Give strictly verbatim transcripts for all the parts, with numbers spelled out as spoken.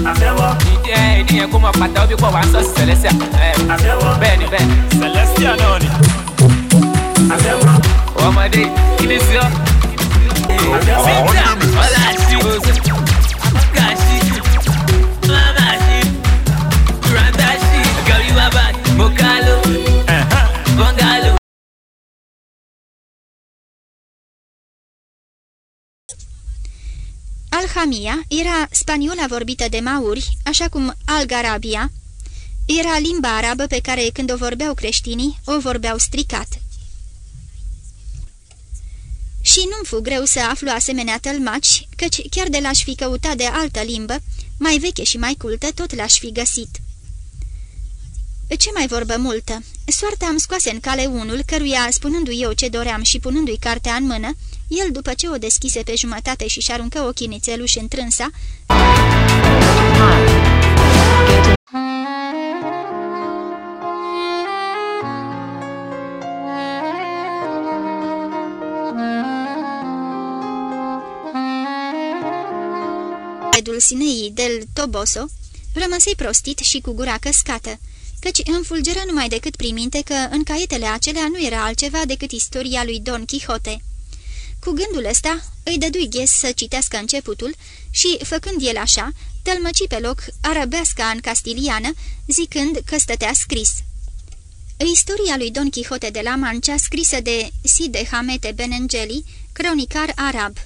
Niye kuma pata obi kwa wanso Celestia. Beni beni Celestia noni. Ọmọdé ilé sí ọ. Cynthia Ọláṣí Gashi Mamashi Randashi Gari Wabad Mokalo Bongalo. Alhamia era spaniola vorbită de mauri, așa cum Algarabia era limba arabă pe care, când o vorbeau creștinii, o vorbeau stricat. Și nu-mi fu greu să aflu asemenea tălmaci, căci chiar de l-aș fi căutat de altă limbă, mai veche și mai cultă, tot l-aș fi găsit. Ce mai vorbă multă? Soarta îmi scoase în cale unul, căruia, spunându-i eu ce doream și punându-i cartea în mână, el, după ce o deschise pe jumătate și-și aruncă ochii nițeluși întrânsa, Dulcinei del Toboso, rămăsei prostit și cu gura căscată, căci îmi fulgeră numai decât prin minte că în caietele acelea nu era altceva decât istoria lui Don Quixote. Cu gândul ăsta îi dădui ghes să citească începutul și, făcând el așa, tălmăci pe loc arăbeasca în castiliană, zicând că stătea scris: Istoria lui Don Quixote de la Mancha, scrisă de Cide Hamete Benengeli, cronicar arab.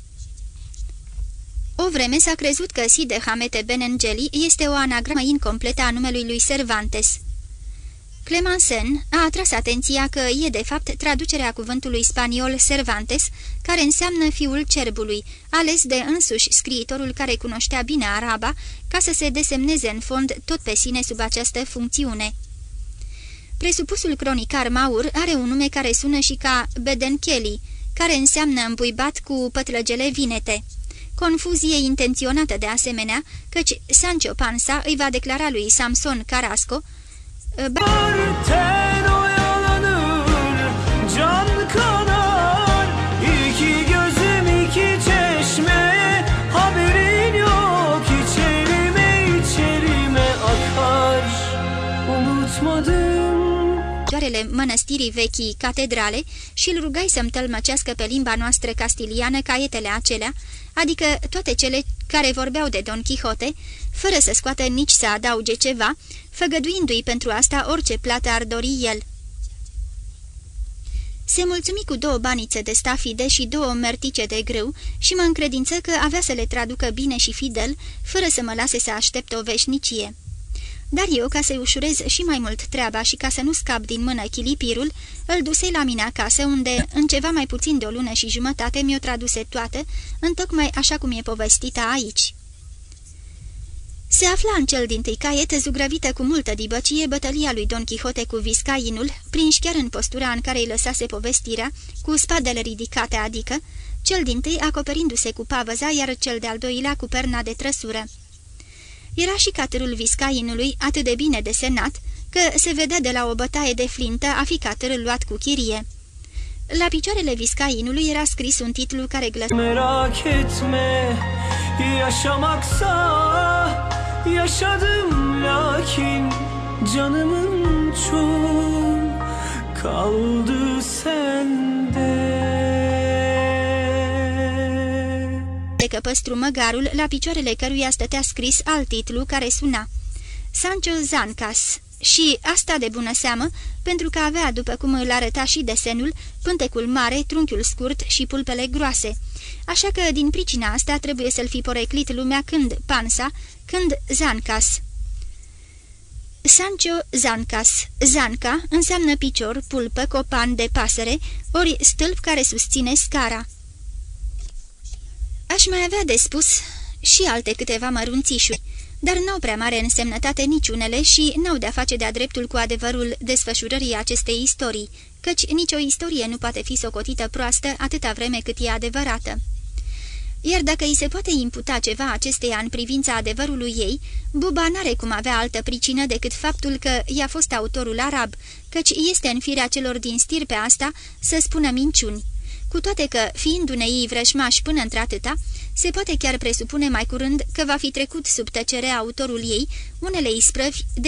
O vreme s-a crezut că Cide Hamete Benengeli este o anagramă incompletă a numelui lui Cervantes. Clemensen a atras atenția că e de fapt traducerea cuvântului spaniol Cervantes, care înseamnă fiul cerbului, ales de însuși scriitorul care cunoștea bine araba, ca să se desemneze în fond tot pe sine sub această funcțiune. Presupusul cronicar maur are un nume care sună și ca Bedencheli, care înseamnă îmbuibat cu pătlăgele vinete. Confuzie intenționată de asemenea, căci Sancho Panza îi va declara lui Samson Carrasco mănăstirii vechii catedrale și îl rugai să-mi tălmăcească pe limba noastră castiliană caietele acelea, adică toate cele care vorbeau de Don Quixote, fără să scoată nici să adauge ceva, făgăduindu-i pentru asta orice plată ar dori el. Se mulțumi cu două banițe de stafide și două mertice de grâu și mă încredință că avea să le traducă bine și fidel, fără să mă lase să aștept o veșnicie. Dar eu, ca să-i ușurez și mai mult treaba și ca să nu scap din mână chilipirul, îl dusei la mine acasă, unde, în ceva mai puțin de o lună și jumătate, mi-o traduse toată, întocmai așa cum e povestită aici. Se afla în cel dintâi caiet, zugrăvită cu multă dibăcie, bătălia lui Don Quixote cu viscainul, prinși chiar în postura în care îi lăsase povestirea, cu spadele ridicate, adică, cel dintâi acoperindu-se cu pavăza, iar cel de-al doilea cu perna de trăsură. Era și catârul viscainului atât de bine desenat, că se vedea de la o bătaie de flintă a fi catârul luat cu chirie. La picioarele viscainului era scris un titlu care glăsea: Merak etme, yaşamaksa yaşadım lakin canımın çok kaldı sende. De căpăstru măgarul, la picioarele căruia stătea scris alt titlu care suna Sancho Zancas. Și asta de bună seamă, pentru că avea, după cum îl arăta și desenul, pântecul mare, trunchiul scurt și pulpele groase. Așa că, din pricina asta, trebuie să-l fi poreclit lumea când Panza, când Zancas. Sancho Zancas. Zanca înseamnă picior, pulpă, copan de pasăre, ori stâlp care susține scara. Aș mai avea de spus și alte câteva mărunțișuri, dar n-au prea mare însemnătate niciunele și n-au de-a face de-a dreptul cu adevărul desfășurării acestei istorii, căci nicio istorie nu poate fi socotită proastă atâta vreme cât e adevărată. Iar dacă îi se poate imputa ceva acesteia în privința adevărului ei, Buba n-are cum avea altă pricină decât faptul că i-a fost autorul arab, căci este în firea celor din stirpea asta să spună minciuni. cu toate că, fiind unei vrășmași până într-atâta, se poate chiar presupune mai curând că va fi trecut sub tăcerea autorul ei unele isprăvi de...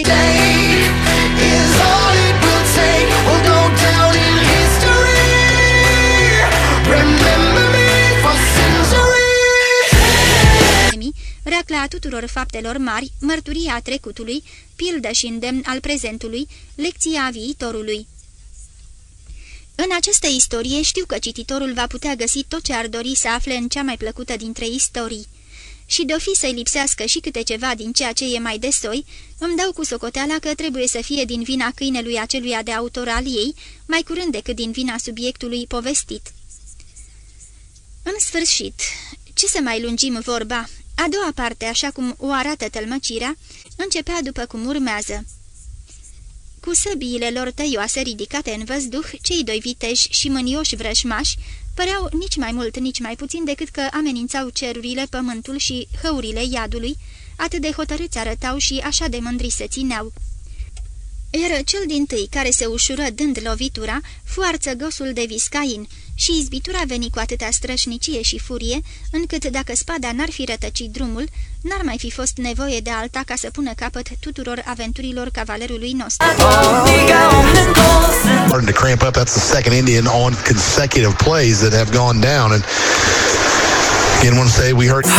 Reacla tuturor faptelor mari, mărturia trecutului, pildă și îndemn al prezentului, lecția viitorului. În această istorie știu că cititorul va putea găsi tot ce ar dori să afle în cea mai plăcută dintre istorii. Și de-o fi să-i lipsească și câte ceva din ceea ce e mai de soi, îmi dau cu socoteala că trebuie să fie din vina câinelui aceluia de autor al ei, mai curând decât din vina subiectului povestit. În sfârșit, ce să mai lungim vorba? A doua parte, așa cum o arată tălmăcirea, începea după cum urmează. Cu săbiile lor tăioase ridicate în văzduh, cei doi viteși și mânioși vrășmași păreau nici mai mult, nici mai puțin decât că amenințau cerurile, pământul și hăurile iadului, atât de hotărâți arătau și așa de mândri se țineau. Iar cel dintâi care se ușură dând lovitura fu arțăgosul de Viscain și izbitura veni cu atâta strășnicie și furie, încât dacă spada n-ar fi rătăcit drumul, n-ar mai fi fost nevoie de alta ca să pună capăt tuturor aventurilor cavalerului nostru. Starting to cramp up. That's the second Indian on consecutive plays that have gone down, and again, want to say we heard.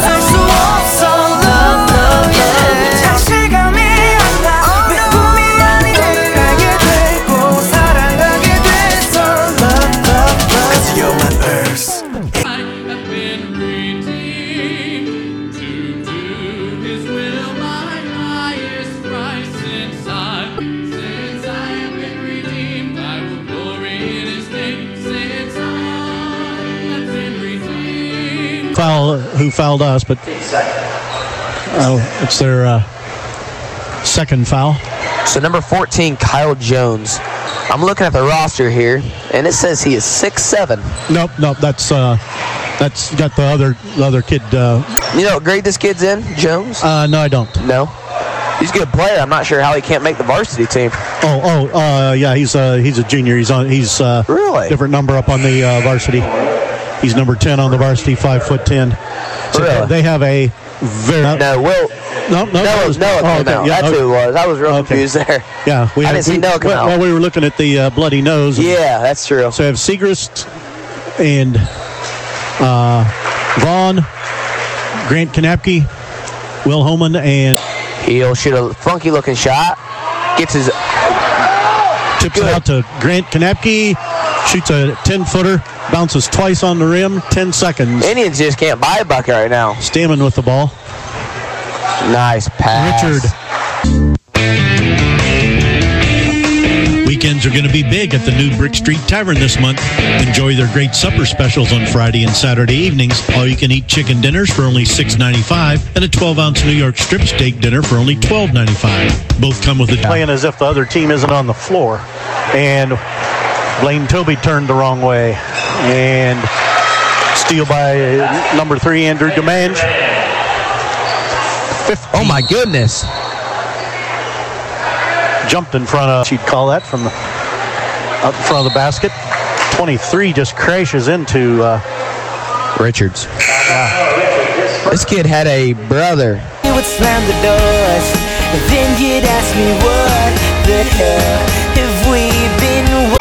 Foul, who fouled us, but uh, it's their uh, second foul. So number fourteen, Kyle Jones. I'm looking at the roster here, and it says he is six seven. Nope, nope, that's uh, that's got the other the other kid. Uh, you know what grade this kid's in, Jones? Uh, no, I don't. No? He's a good player. I'm not sure how he can't make the varsity team. Oh, oh, uh, yeah, he's uh, he's a junior. He's on. He's uh, really different number up on the uh, varsity. He's number ten on the varsity, five foot ten. So really? They have a very no. Will no no Noah, was, Noah oh, came okay, out. yeah, That's okay. who it was. I was real okay. confused there. Yeah, we I had, didn't see we, Noah come well, out. well, we were looking at the uh, bloody nose. Yeah, that's true. So we have Segrist and uh, Vaughn, Grant Kanapke, Will Homan, and he'll shoot a funky looking shot. Gets his tips it out to Grant Kanapke. Shoots a ten-footer, bounces twice on the rim, ten seconds. Indians just can't buy a bucket right now. Stammen with the ball. Nice pass. Richard. Weekends are going to be big at the new Brick Street Tavern this month. Enjoy their great supper specials on Friday and Saturday evenings. All-you-can-eat chicken dinners for only six ninety-five and a twelve-ounce New York strip steak dinner for only twelve ninety-five. Both come with a... Playing as if the other team isn't on the floor. And... Blaine Toby turned the wrong way, and steal by number three, Andrew Demange. Oh my goodness. Jumped in front of, she'd call that from the, up in front of the basket. twenty-three just crashes into uh, Richards. Yeah. This kid had a brother. He would slam the doors, and then you'd ask me what the hell have we been.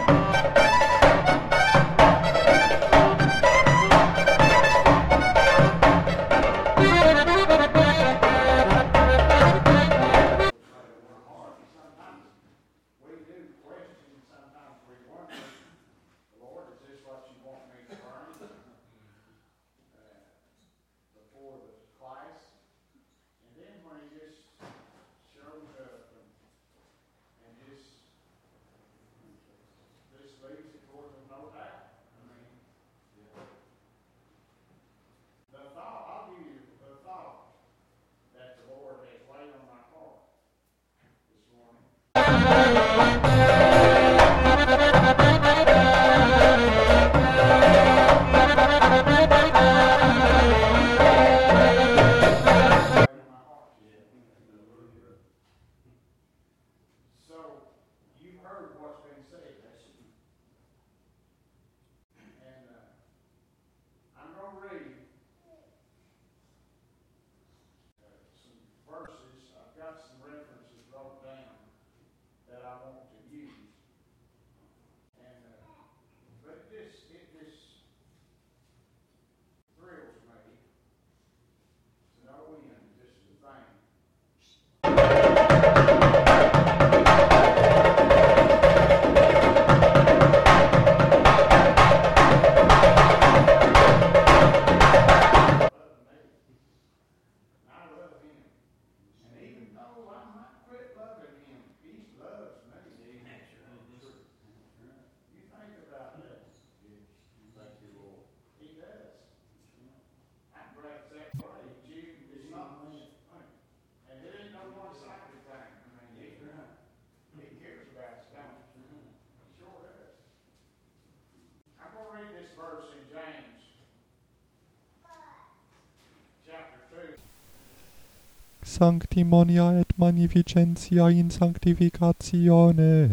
Sanctimonia et magnificentia in sanctificatione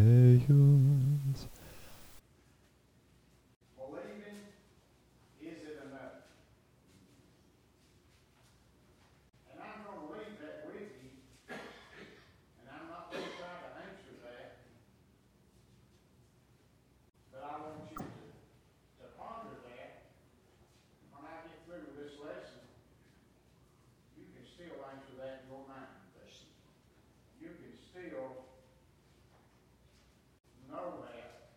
eius. Believing, is it enough? And I'm going to leave that with you, and I'm not going to try to answer that, but I want you to, to ponder that. When I get through with this lesson, you can still answer that in your mind. You can still know that.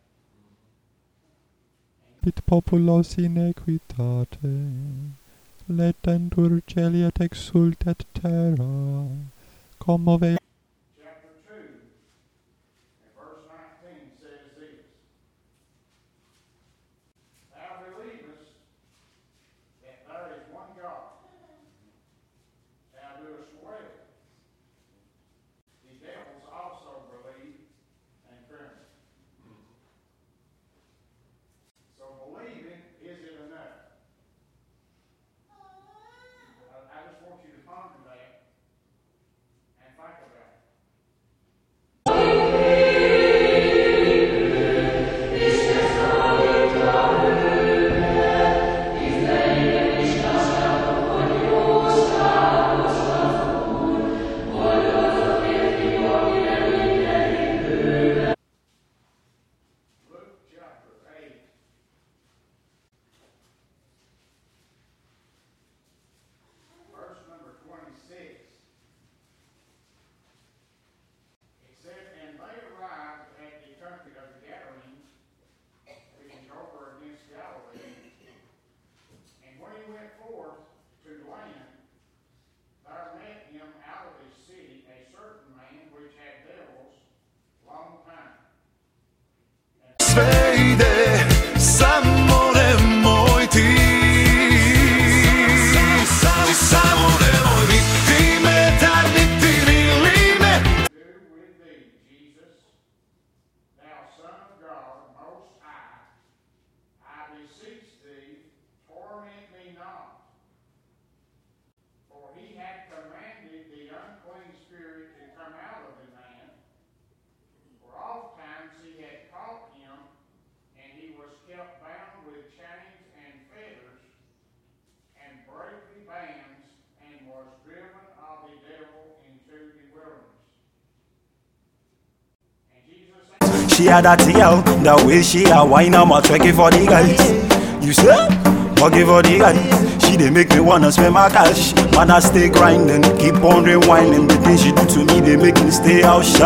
It populos in equitate, letentur celi et exultet terra, commovei. Chapter two, and verse nineteen says this: Thou believest that there is one God. Thou doest well. The devils also believe and tremble. So believing, is it enough? I, I just want you to ponder that and think about it. Luke chapter eight, verse number twenty-six. It said, And they arrived at the country of the Gadarenes, which is over against Galilee. And when he went forth to land, there met him out of his city a certain man which had devils long time. Svejde samo nemoj ti, samo nemoj biti me, da niti nili me. Do with thee, Jesus, thou Son of God, most high, I beseech thee, torment me not. For he had commanded the unclean spirit to come out of the man, for oft times he had caught him she had that girl, the way she a wine, I'm a twerk it for the guys. You say, twerk it for the guys. She dey make me wanna spend my cash. Man, I stay grinding, keep on rewinding. The things she do to me, they make me stay out shy.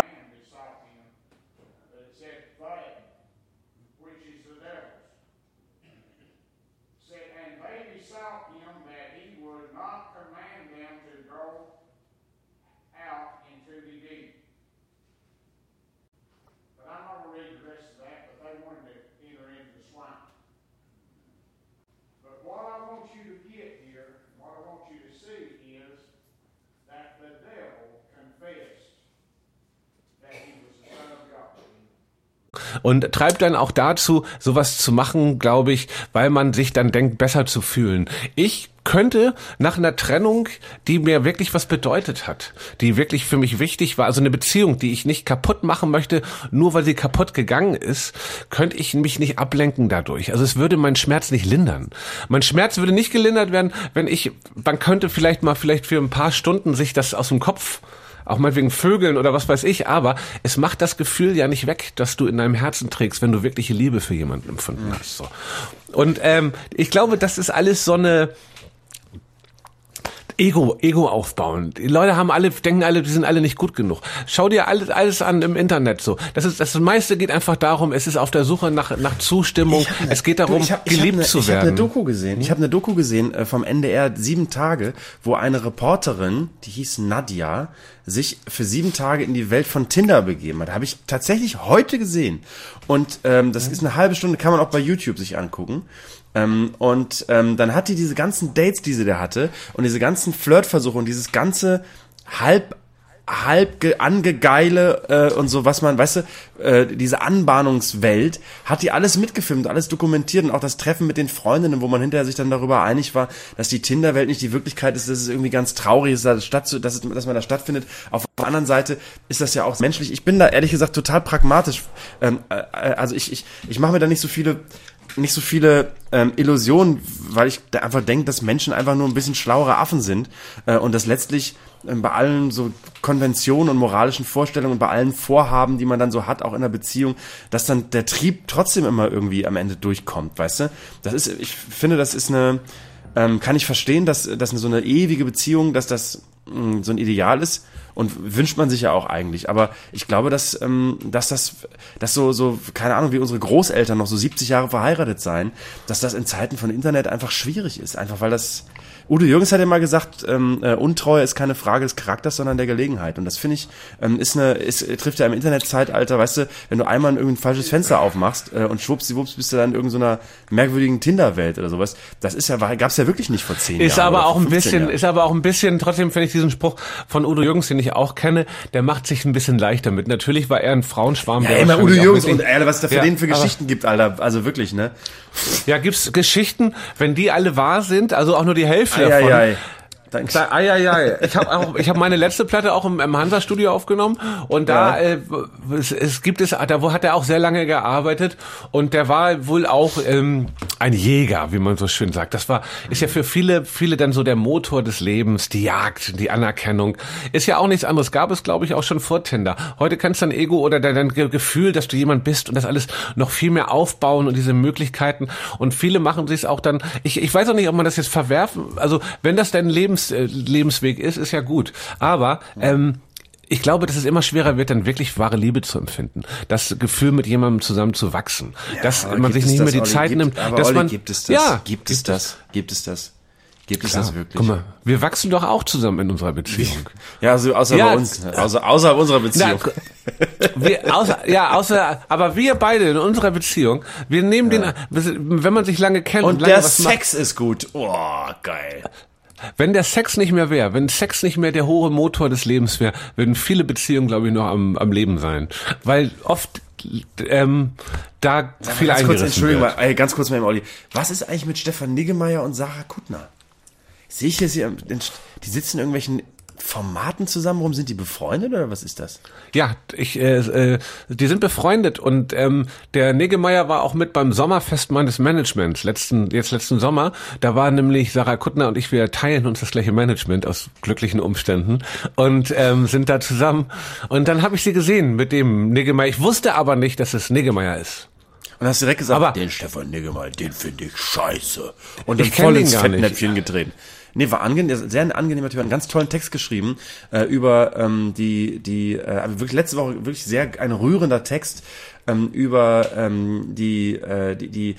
Und treibt dann auch dazu, sowas zu machen, glaube ich, weil man sich dann denkt, besser zu fühlen. Ich könnte nach einer Trennung, die mir wirklich was bedeutet hat, die wirklich für mich wichtig war, also eine Beziehung, die ich nicht kaputt machen möchte, nur weil sie kaputt gegangen ist, könnte ich mich nicht ablenken dadurch. Also es würde meinen Schmerz nicht lindern. Mein Schmerz würde nicht gelindert werden, wenn ich, man könnte vielleicht mal vielleicht für ein paar Stunden sich das aus dem Kopf, auch meinetwegen Vögeln oder was weiß ich, aber es macht das Gefühl ja nicht weg, dass du in deinem Herzen trägst, wenn du wirkliche Liebe für jemanden empfunden hast. So. Und ähm, ich glaube, das ist alles so eine Ego, Ego aufbauen. Die Leute haben alle, denken alle, die sind alle nicht gut genug. Schau dir alles, alles an im Internet so. Das ist, das meiste geht einfach darum, es ist auf der Suche nach, nach Zustimmung. Eine, es geht darum, du, ich hab, ich geliebt hab eine, zu ich werden. Ich habe eine Doku gesehen. Ich habe eine Doku gesehen äh, vom N D R, sieben Tage, wo eine Reporterin, die hieß Nadja, sich für sieben Tage in die Welt von Tinder begeben hat. Habe ich tatsächlich heute gesehen. Und ähm, das mhm. ist eine halbe Stunde, kann man auch bei YouTube sich angucken. Ähm, und ähm, dann hat die diese ganzen Dates, die sie da hatte, und diese ganzen Flirtversuche und dieses ganze halb halb ge- angegeile äh, und so, was man, weißt du, äh, diese Anbahnungswelt, hat die alles mitgefilmt, alles dokumentiert, und auch das Treffen mit den Freundinnen, wo man hinterher sich dann darüber einig war, dass die Tinderwelt nicht die Wirklichkeit ist, dass es irgendwie ganz traurig ist, dass, statt, dass, es, dass man da stattfindet. Auf der anderen Seite ist das ja auch menschlich. Ich bin da ehrlich gesagt total pragmatisch. Ähm, äh, also ich, ich, ich mache mir da nicht so viele nicht so viele ähm, Illusionen, weil ich da einfach denke, dass Menschen einfach nur ein bisschen schlauere Affen sind äh, und dass letztlich äh, bei allen so Konventionen und moralischen Vorstellungen und bei allen Vorhaben, die man dann so hat, auch in einer Beziehung, dass dann der Trieb trotzdem immer irgendwie am Ende durchkommt, weißt du? Das ist, ich finde, das ist eine, ähm, kann ich verstehen, dass, dass so eine ewige Beziehung, dass das mh, so ein Ideal ist. Und wünscht man sich ja auch eigentlich. Aber ich glaube, dass, ähm, dass das, dass so, so, keine Ahnung, wie unsere Großeltern noch so siebzig Jahre verheiratet sein, dass das in Zeiten von Internet einfach schwierig ist. Einfach weil das, Udo Jürgens hat ja mal gesagt, ähm, äh, Untreue ist keine Frage des Charakters, sondern der Gelegenheit. Und das finde ich, ähm, ist eine, ist, trifft ja im Internetzeitalter, weißt du, wenn du einmal irgendein falsches Fenster aufmachst äh, und schwuppsdiwupps bist du dann in irgendeiner merkwürdigen Tinderwelt oder sowas. Das ist ja, gab's ja wirklich nicht vor zehn ist Jahren. Aber auch ein bisschen, Jahren. ist aber auch ein bisschen, trotzdem finde ich diesen Spruch von Udo Jürgens, den ich auch kenne, der macht sich ein bisschen leichter mit. Natürlich war er ein Frauenschwarm. Ja, der immer Udo Jürgens und, Alter, was es da für ja, den für Geschichten gibt, Alter. Also wirklich, ne? Ja, gibt's Geschichten, wenn die alle wahr sind, also auch nur die Hälfte ei, davon. Ei, ei. Danke. Ei, ei, ei. Ich habe auch, ich habe meine letzte Platte auch im, im Hansa-Studio aufgenommen und da ja. äh, es, es gibt es, da wo hat er auch sehr lange gearbeitet und der war wohl auch ähm, ein Jäger, wie man so schön sagt. Das war, ist ja für viele, viele dann so der Motor des Lebens, die Jagd, die Anerkennung. Ist ja auch nichts anderes. Gab es, glaube ich, auch schon vor Tinder. Heute kannst du dein Ego oder dein, dein Gefühl, dass du jemand bist und das alles noch viel mehr aufbauen und diese Möglichkeiten. Und viele machen sich auch dann. Ich, ich weiß auch nicht, ob man das jetzt verwerfen. Also wenn das dein Lebens Lebensweg ist, ist ja gut. Aber ähm, ich glaube, dass es immer schwerer wird, dann wirklich wahre Liebe zu empfinden. Das Gefühl, mit jemandem zusammen zu wachsen. Ja, dass man sich nicht mehr die Olli, Zeit gibt, nimmt. Aber dass Olli, man, gibt es das? Ja, gibt es das? Gibt es das? Gibt es Klar. das wirklich? Guck mal, wir wachsen doch auch zusammen in unserer Beziehung. Ja, also außer ja, bei uns, außer, außer unserer Beziehung. Na, wir, außer, ja, außer, aber wir beide in unserer Beziehung, wir nehmen ja. den, wenn man sich lange kennt und, und lange der was Sex macht, ist gut. Oh, geil. Wenn der Sex nicht mehr wäre, wenn Sex nicht mehr der hohe Motor des Lebens wäre, würden viele Beziehungen, glaube ich, noch am, am Leben sein. Weil oft ähm, da Sag viel eingerissen kurz, Entschuldigung wird. Mal, ey, ganz kurz mal, Olli. Was ist eigentlich mit Stefan Niggemeier und Sarah Kuttner? Sehe ich jetzt hier, die sitzen in irgendwelchen Formaten zusammen rum? Sind die befreundet oder was ist das? Ja, ich, äh, äh, die sind befreundet und ähm, der Niggemeier war auch mit beim Sommerfest meines Managements, letzten, jetzt letzten Sommer. Da war nämlich Sarah Kuttner und ich, wir teilen uns das gleiche Management aus glücklichen Umständen und ähm, sind da zusammen. Und dann habe ich sie gesehen mit dem Niggemeier. Ich wusste aber nicht, dass es Niggemeier ist. Und hast direkt gesagt, aber den Stefan Niggemeier, den finde ich scheiße. Und ich dann voll ins Fettnäpfchen Fettnäpfchen getreten. Nee, war angenehm, sehr angenehmer Typ, einen ganz tollen Text geschrieben äh, über ähm, die, die, äh, wirklich letzte Woche wirklich sehr ein rührender Text ähm, über ähm, die, äh, die, die,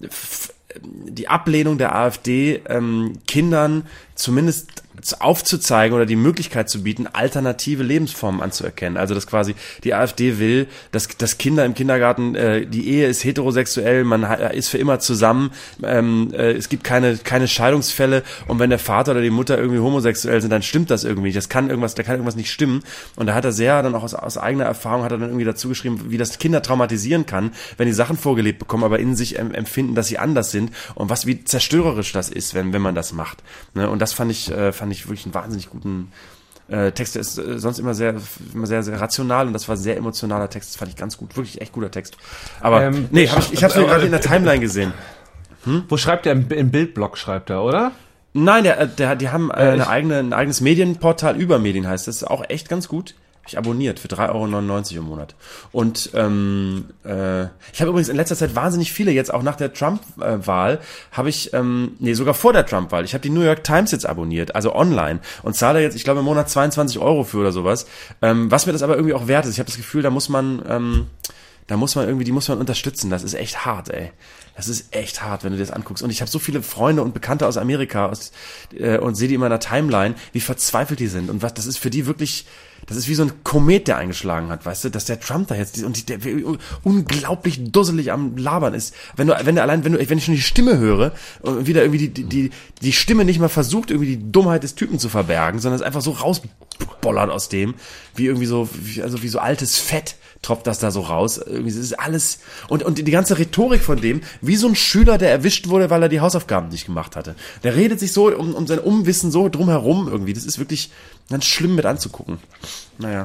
f- die Ablehnung der AfD, ähm, Kindern zumindest aufzuzeigen oder die Möglichkeit zu bieten, alternative Lebensformen anzuerkennen. Also dass quasi die AfD will, dass, dass Kinder im Kindergarten, äh, die Ehe ist heterosexuell, man ha- ist für immer zusammen, ähm, äh, es gibt keine keine Scheidungsfälle und wenn der Vater oder die Mutter irgendwie homosexuell sind, dann stimmt das irgendwie. Das kann irgendwas, da kann irgendwas nicht stimmen. Und da hat er sehr dann auch aus, aus eigener Erfahrung hat er dann irgendwie dazu geschrieben, wie das Kinder traumatisieren kann, wenn die Sachen vorgelebt bekommen, aber in sich ähm, empfinden, dass sie anders sind und was wie zerstörerisch das ist, wenn wenn man das macht. Ne? Und das fand ich äh, fand ich wirklich einen wahnsinnig guten äh, Text. Der ist äh, sonst immer sehr, immer sehr, sehr rational und das war ein sehr emotionaler Text. Das fand ich ganz gut, wirklich echt guter Text. Aber ähm, nee, hab ich, ich habe es gerade in der Timeline gesehen. Hm? Wo schreibt er? Im Bildblog schreibt er, oder? Nein, der, der, die haben äh, äh, eine eigene, ein eigenes Medienportal über Medien heißt. Das ist auch echt ganz gut. Hab ich abonniert für drei Euro neunundneunzig im Monat. Und ähm, äh, ich habe übrigens in letzter Zeit wahnsinnig viele, jetzt auch nach der Trump-Wahl, habe ich, ähm, nee, sogar vor der Trump-Wahl, ich habe die New York Times jetzt abonniert, also online und zahle jetzt, ich glaube, im Monat zweiundzwanzig Euro für oder sowas, ähm, was mir das aber irgendwie auch wert ist. Ich habe das Gefühl, da muss man, ähm, da muss man irgendwie, die muss man unterstützen. Das ist echt hart, ey. Das ist echt hart, wenn du dir das anguckst. Und ich habe so viele Freunde und Bekannte aus Amerika aus, äh, und sehe die immer in der Timeline, wie verzweifelt die sind. Und was, das ist für die wirklich, das ist wie so ein Komet, der eingeschlagen hat, weißt du, dass der Trump da jetzt, und der unglaublich dusselig am Labern ist. Wenn du, wenn du allein, wenn du, wenn ich schon die Stimme höre, und wieder irgendwie die, die, die Stimme nicht mal versucht, irgendwie die Dummheit des Typen zu verbergen, sondern es einfach so rausbollert aus dem, wie irgendwie so, wie, also wie so altes Fett tropft das da so raus. Irgendwie, das ist alles, und, und die ganze Rhetorik von dem, wie so ein Schüler, der erwischt wurde, weil er die Hausaufgaben nicht gemacht hatte. Der redet sich so um, um sein Umwissen so drumherum irgendwie. Das ist wirklich ganz schlimm mit anzugucken. Naja.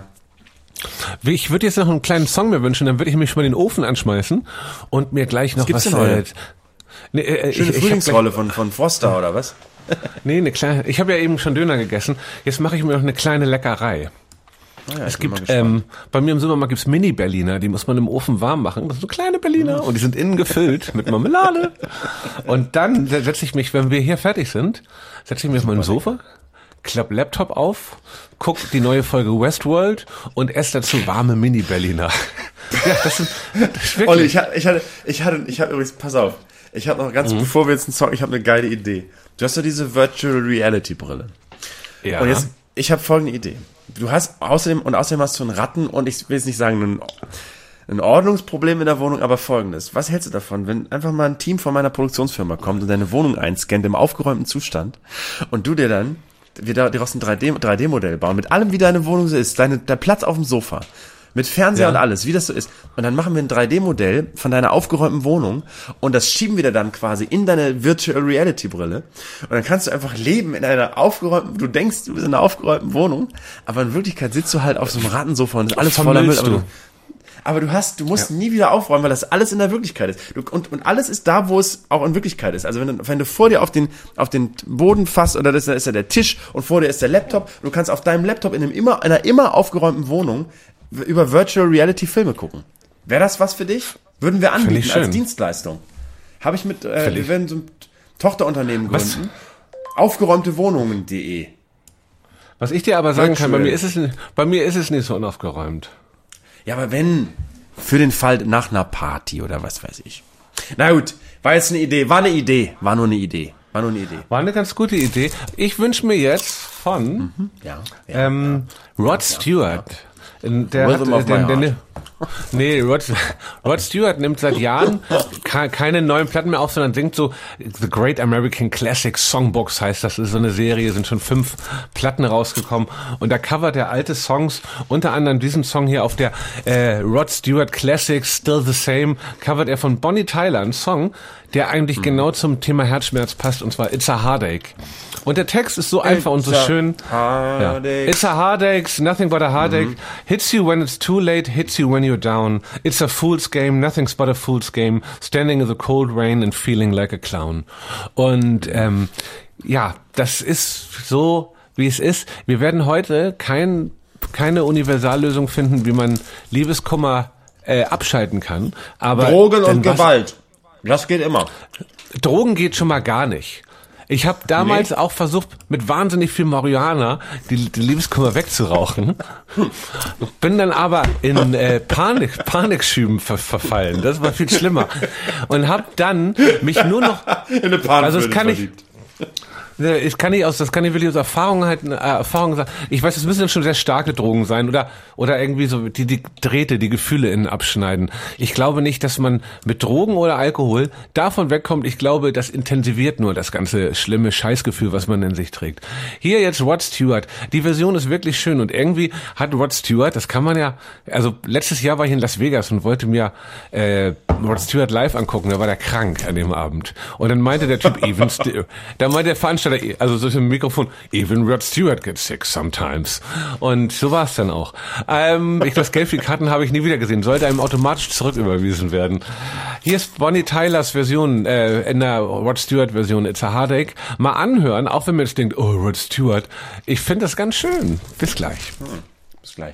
Ich würde jetzt noch einen kleinen Song mir wünschen, dann würde ich mich schon mal den Ofen anschmeißen und mir gleich noch was... Was gibt's denn heute? Äh, nee, äh, Schöne ich, ich Frühlingsrolle von, von Froster, oder was? Nee, eine kleine... Ich habe ja eben schon Döner gegessen. Jetzt mache ich mir noch eine kleine Leckerei. Ah ja, es gibt, ähm, bei mir im Supermarkt gibt's Mini-Berliner, die muss man im Ofen warm machen. Das sind so kleine Berliner und die sind innen gefüllt mit Marmelade. Und dann setze ich mich, wenn wir hier fertig sind, setze ich mich auf mein Sofa, klapp Laptop auf, guck die neue Folge Westworld und esse dazu warme Mini-Berliner. Ja, das ist, das ist wirklich... Olli, ich hatte, ich hatte, ich hatte, ich hatte übrigens, pass auf, ich habe noch ganz, mhm. bevor wir jetzt einen Song, ich habe eine geile Idee. Du hast ja diese Virtual Reality Brille. Ja. Und jetzt, ich habe folgende Idee. Du hast außerdem, und außerdem hast du einen Ratten und ich will jetzt nicht sagen, ein, ein Ordnungsproblem in der Wohnung, aber folgendes. Was hältst du davon, wenn einfach mal ein Team von meiner Produktionsfirma kommt und deine Wohnung einscannt im aufgeräumten Zustand und du dir dann, wir daraus ein drei D Modell bauen, mit allem, wie deine Wohnung so ist, deine, der Platz auf dem Sofa, mit Fernseher ja. und alles, wie das so ist. Und dann machen wir ein drei D Modell von deiner aufgeräumten Wohnung und das schieben wir dir dann quasi in deine Virtual Reality Brille. Und dann kannst du einfach leben in einer aufgeräumten, du denkst, du bist in einer aufgeräumten Wohnung, aber in Wirklichkeit sitzt du halt auf so einem Rattensofa und ist alles voller Müll. Aber du, aber du hast, du musst ja. nie wieder aufräumen, weil das alles in der Wirklichkeit ist. Du, und, und alles ist da, wo es auch in Wirklichkeit ist. Also wenn du, wenn du vor dir auf den, auf den Boden fasst, oder das, da ist ja der Tisch und vor dir ist der Laptop, du kannst auf deinem Laptop in einem immer, in einer immer aufgeräumten Wohnung über Virtual Reality Filme gucken. Wäre das was für dich? Würden wir anbieten als Dienstleistung. Habe ich mit, äh, wir werden so ein Tochterunternehmen gründen. aufgeräumte wohnungen punkt de. Was ich dir aber sagen Virtual. kann, bei mir ist es, bei mir ist es nicht so unaufgeräumt. Ja, aber wenn, für den Fall nach einer Party oder was weiß ich. Na gut, war jetzt eine Idee, war eine Idee, war nur eine Idee. War nur eine Idee. War eine ganz gute Idee. Ich wünsche mir jetzt von mhm. ja, ja, ähm, ja. Rod Stewart. Ja. Der, hat, der, der, der, Nee, Rod, Rod Stewart nimmt seit Jahren keine neuen Platten mehr auf, sondern singt so The Great American Classic Songbooks heißt das. Das ist so eine Serie, sind schon fünf Platten rausgekommen und da covert er alte Songs, unter anderem diesen Song hier auf der äh, Rod Stewart Classics Still the Same, covert er von Bonnie Tyler, einen Song, der eigentlich mhm. genau zum Thema Herzschmerz passt, und zwar It's a Heartache. Und der Text ist so einfach und so schön. Ja. It's a heartache, nothing but a heartache. Mhm. Hits you when it's too late, hits you when you're down. It's a fool's game, nothing's but a fool's game. Standing in the cold rain and feeling like a clown. Und ähm, ja, das ist so, wie es ist. Wir werden heute kein, keine Universallösung finden, wie man Liebeskummer äh, abschalten kann. Aber Drogen und Gewalt. Das geht immer. Drogen geht schon mal gar nicht. Ich habe damals nee. auch versucht, mit wahnsinnig viel Marihuana die, die Liebeskummer wegzurauchen. Bin dann aber in äh, Panik, Panikschüben ver- verfallen. Das war viel schlimmer. Und habe dann mich nur noch... In eine Panik also das kann ich... verliebt. Ich kann nicht aus, das kann ich wirklich aus Erfahrung halt, äh, Erfahrung sagen. Ich weiß, es müssen dann schon sehr starke Drogen sein oder, oder irgendwie so, die, die Drähte, die Gefühle innen abschneiden. Ich glaube nicht, dass man mit Drogen oder Alkohol davon wegkommt. Ich glaube, das intensiviert nur das ganze schlimme Scheißgefühl, was man in sich trägt. Hier jetzt Rod Stewart. Die Version ist wirklich schön und irgendwie hat Rod Stewart, das kann man ja, also letztes Jahr war ich in Las Vegas und wollte mir, äh, Rod Stewart live angucken. Da war der krank an dem Abend. Und dann meinte der Typ, even, st- da meinte der Veranstalter, also so im Mikrofon, even Rod Stewart gets sick sometimes. Und so war es dann auch. Ähm, ich das Geld für die Karten habe ich nie wieder gesehen. Sollte einem automatisch zurücküberwiesen werden. Hier ist Bonnie Tylers Version, äh, in der Rod Stewart Version, It's a Heartache. Mal anhören, auch wenn man jetzt denkt, oh, Rod Stewart. Ich finde das ganz schön. Bis gleich. Hm. Bis gleich.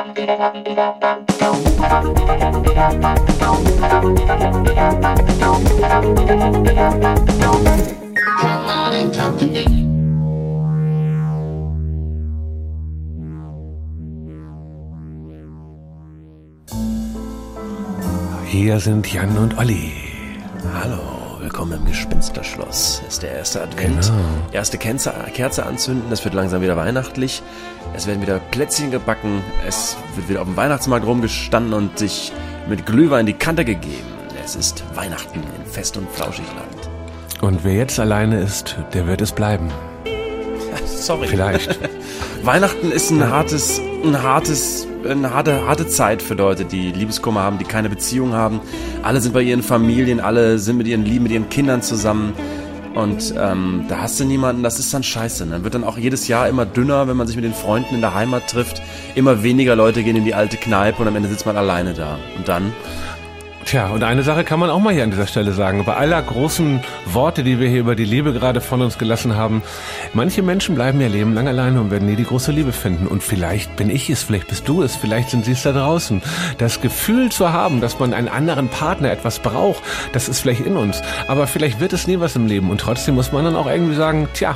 Hier sind Jan und Olli. Hallo, willkommen im Gespensterschloss. Ist der erste Advent. Genau. Erste Kerze, Kerze anzünden, es wird langsam wieder weihnachtlich. Es werden wieder Plätzchen gebacken, es wird wieder auf dem Weihnachtsmarkt rumgestanden und sich mit Glühwein die Kante gegeben. Es ist Weihnachten in Fest- und Flauschigland. Und wer jetzt alleine ist, der wird es bleiben. Sorry. Vielleicht. Weihnachten ist ein hartes, ein hartes, eine harte, harte Zeit für Leute, die Liebeskummer haben, die keine Beziehung haben. Alle sind bei ihren Familien, alle sind mit ihren Lieben, mit ihren Kindern zusammen. Und ähm, da hast du niemanden, das ist dann scheiße. Dann wird dann auch jedes Jahr immer dünner, wenn man sich mit den Freunden in der Heimat trifft. Immer weniger Leute gehen in die alte Kneipe und am Ende sitzt man alleine da. Und dann... Tja, und eine Sache kann man auch mal hier an dieser Stelle sagen. Bei aller großen Worte, die wir hier über die Liebe gerade von uns gelassen haben, manche Menschen bleiben ihr Leben lang alleine und werden nie die große Liebe finden. Und vielleicht bin ich es, vielleicht bist du es, vielleicht sind sie es da draußen. Das Gefühl zu haben, dass man einen anderen Partner etwas braucht, das ist vielleicht in uns. Aber vielleicht wird es nie was im Leben. Und trotzdem muss man dann auch irgendwie sagen, tja,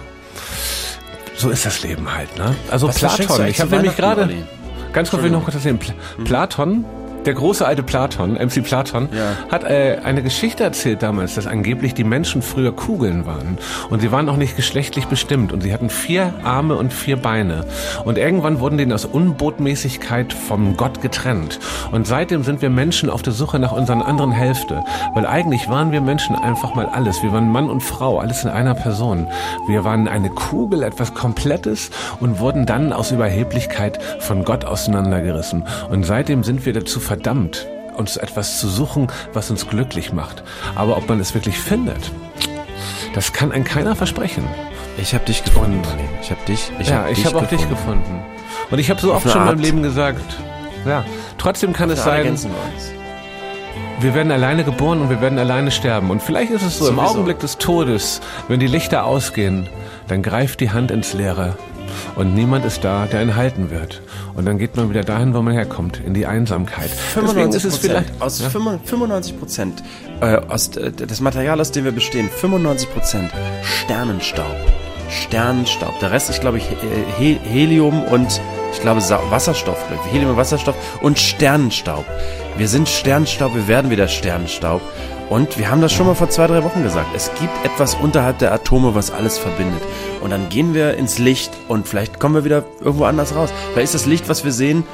so ist das Leben halt, ne? Also Was Platon, ich habe nämlich gerade, ganz kurz will ich noch kurz erzählen, Pl- Mhm. Platon, der große alte Platon, M C Platon, Ja. hat äh, eine Geschichte erzählt damals, dass angeblich die Menschen früher Kugeln waren. Und sie waren auch nicht geschlechtlich bestimmt. Und sie hatten vier Arme und vier Beine. Und irgendwann wurden denen aus Unbotmäßigkeit vom Gott getrennt. Und seitdem sind wir Menschen auf der Suche nach unserer anderen Hälfte. Weil eigentlich waren wir Menschen einfach mal alles. Wir waren Mann und Frau, alles in einer Person. Wir waren eine Kugel, etwas Komplettes und wurden dann aus Überheblichkeit von Gott auseinandergerissen. Und seitdem sind wir dazu verdammt, uns etwas zu suchen, was uns glücklich macht. Aber ob man es wirklich findet, das kann einem keiner versprechen. Ich habe dich gefunden, Manni. Ich habe dich. Ich ja, hab ich dich habe auch dich gefunden. Und ich habe so Auf oft eine schon in Art. meinem Leben gesagt, ja, trotzdem kann es Für alle sein, ergänzen wir uns. wir werden alleine geboren und wir werden alleine sterben. Und vielleicht ist es so, im Sowieso. Augenblick des Todes, wenn die Lichter ausgehen, dann greift die Hand ins Leere und niemand ist da, der ihn halten wird. Und dann geht man wieder dahin, wo man herkommt, in die Einsamkeit. Deswegen ist es vielleicht... aus ja? fünfundneunzig Prozent äh, aus äh, das Material, aus dem wir bestehen, fünfundneunzig Prozent Sternenstaub. Sternenstaub. Der Rest ist, glaube ich, He- Helium und ich glaube Sa- Wasserstoff. Helium und Wasserstoff und Sternenstaub. Wir sind Sternenstaub, wir werden wieder Sternenstaub. Und wir haben das schon mal vor zwei, drei Wochen gesagt. Es gibt etwas unterhalb der Atome, was alles verbindet. Und dann gehen wir ins Licht und vielleicht kommen wir wieder irgendwo anders raus. Vielleicht ist das Licht, was wir sehen,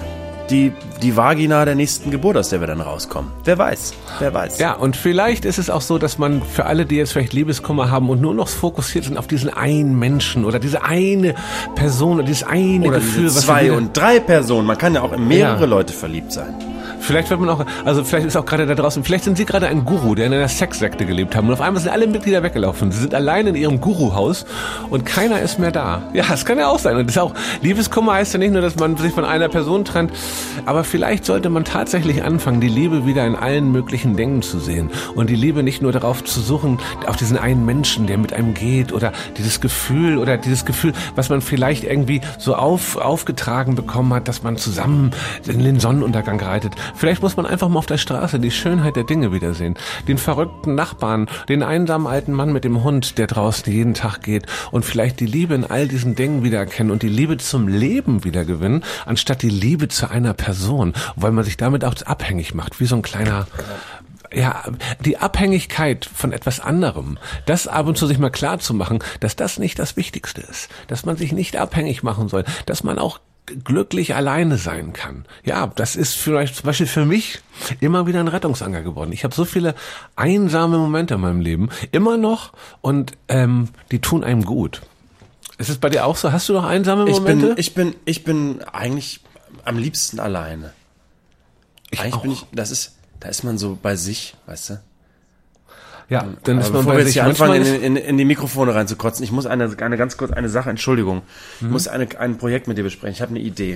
die, die Vagina der nächsten Geburt, aus der wir dann rauskommen. Wer weiß, wer weiß. Ja, und vielleicht ist es auch so, dass man für alle, die jetzt vielleicht Liebeskummer haben und nur noch fokussiert sind auf diesen einen Menschen oder diese eine Person oder dieses eine oder Gefühl. Diese was zwei und drei Personen. Man kann ja auch in mehrere ja. Leute verliebt sein. Vielleicht wird man auch, also vielleicht ist auch gerade da draußen, vielleicht sind Sie gerade ein Guru, der in einer Sexsekte gelebt haben und auf einmal sind alle Mitglieder weggelaufen. Sie sind allein in Ihrem Guruhaus und keiner ist mehr da. Ja, das kann ja auch sein. Und das ist auch, Liebeskummer heißt ja nicht nur, dass man sich von einer Person trennt, aber vielleicht sollte man tatsächlich anfangen, die Liebe wieder in allen möglichen Dingen zu sehen und die Liebe nicht nur darauf zu suchen, auf diesen einen Menschen, der mit einem geht oder dieses Gefühl oder dieses Gefühl, was man vielleicht irgendwie so auf, aufgetragen bekommen hat, dass man zusammen in den Sonnenuntergang reitet. Vielleicht muss man einfach mal auf der Straße die Schönheit der Dinge wiedersehen. Den verrückten Nachbarn, den einsamen alten Mann mit dem Hund, der draußen jeden Tag geht und vielleicht die Liebe in all diesen Dingen wiedererkennen und die Liebe zum Leben wiedergewinnen, anstatt die Liebe zu einer Person, weil man sich damit auch abhängig macht, wie so ein kleiner... Ja, die Abhängigkeit von etwas anderem, das ab und zu sich mal klar zu machen, dass das nicht das Wichtigste ist, dass man sich nicht abhängig machen soll, dass man auch glücklich alleine sein kann. Ja, das ist vielleicht zum Beispiel für mich immer wieder ein Rettungsanker geworden. Ich habe so viele einsame Momente in meinem Leben, immer noch, und ähm, die tun einem gut. Ist es bei dir auch so? Hast du noch einsame Momente? Ich bin, ich bin, ich bin eigentlich am liebsten alleine. Ich eigentlich auch. bin ich, das ist, da ist man so bei sich, weißt du? Ja, dann ist man bevor bei wir jetzt sich. hier anfangen, Manchmal in, in, in die Mikrofone reinzukotzen, ich muss eine, eine ganz kurz eine Sache, Entschuldigung, Mhm. ich muss eine, ein Projekt mit dir besprechen. Ich habe eine Idee.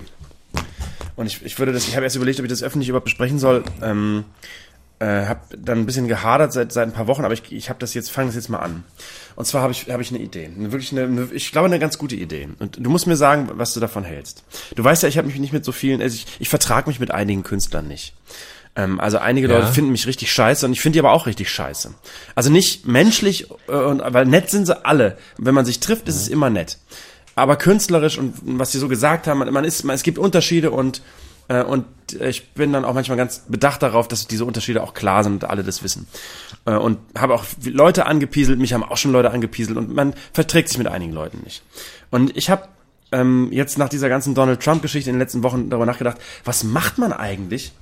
Und ich, ich würde das, ich habe erst überlegt, ob ich das öffentlich überhaupt besprechen soll. Ähm, äh, habe dann ein bisschen gehadert seit seit ein paar Wochen, aber ich, ich habe das jetzt, fange das jetzt mal an. Und zwar habe ich habe ich eine Idee, eine, wirklich eine, eine, ich glaube eine ganz gute Idee. Und du musst mir sagen, was du davon hältst. Du weißt ja, ich habe mich nicht mit so vielen, also ich, ich vertrage mich mit einigen Künstlern nicht. Ähm, also einige Ja. Leute finden mich richtig scheiße und ich finde die aber auch richtig scheiße. Also nicht menschlich, äh, und, weil nett sind sie alle. Wenn man sich trifft, ist es immer nett. Aber künstlerisch und was sie so gesagt haben, man, man ist, man, es gibt Unterschiede und äh, und ich bin dann auch manchmal ganz bedacht darauf, dass diese Unterschiede auch klar sind und alle das wissen. Äh, und habe auch Leute angepieselt, mich haben auch schon Leute angepieselt und man verträgt sich mit einigen Leuten nicht. Und ich habe ähm, jetzt nach dieser ganzen Donald Trump-Geschichte in den letzten Wochen darüber nachgedacht, was macht man eigentlich,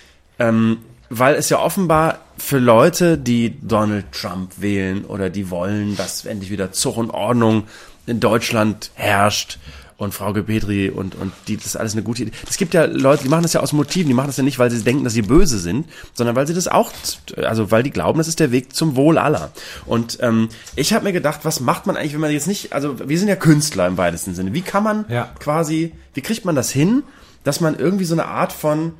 ähm, weil es ja offenbar für Leute, die Donald Trump wählen oder die wollen, dass endlich wieder Zucht und Ordnung in Deutschland herrscht und Frau Petri und und die, das ist alles eine gute Idee. Es gibt ja Leute, die machen das ja aus Motiven, die machen das ja nicht, weil sie denken, dass sie böse sind, sondern weil sie das auch, also weil die glauben, das ist der Weg zum Wohl aller. Und ähm, ich habe mir gedacht, was macht man eigentlich, wenn man jetzt nicht, also wir sind ja Künstler im weitesten Sinne. Wie kann man Ja. quasi, wie kriegt man das hin, dass man irgendwie so eine Art von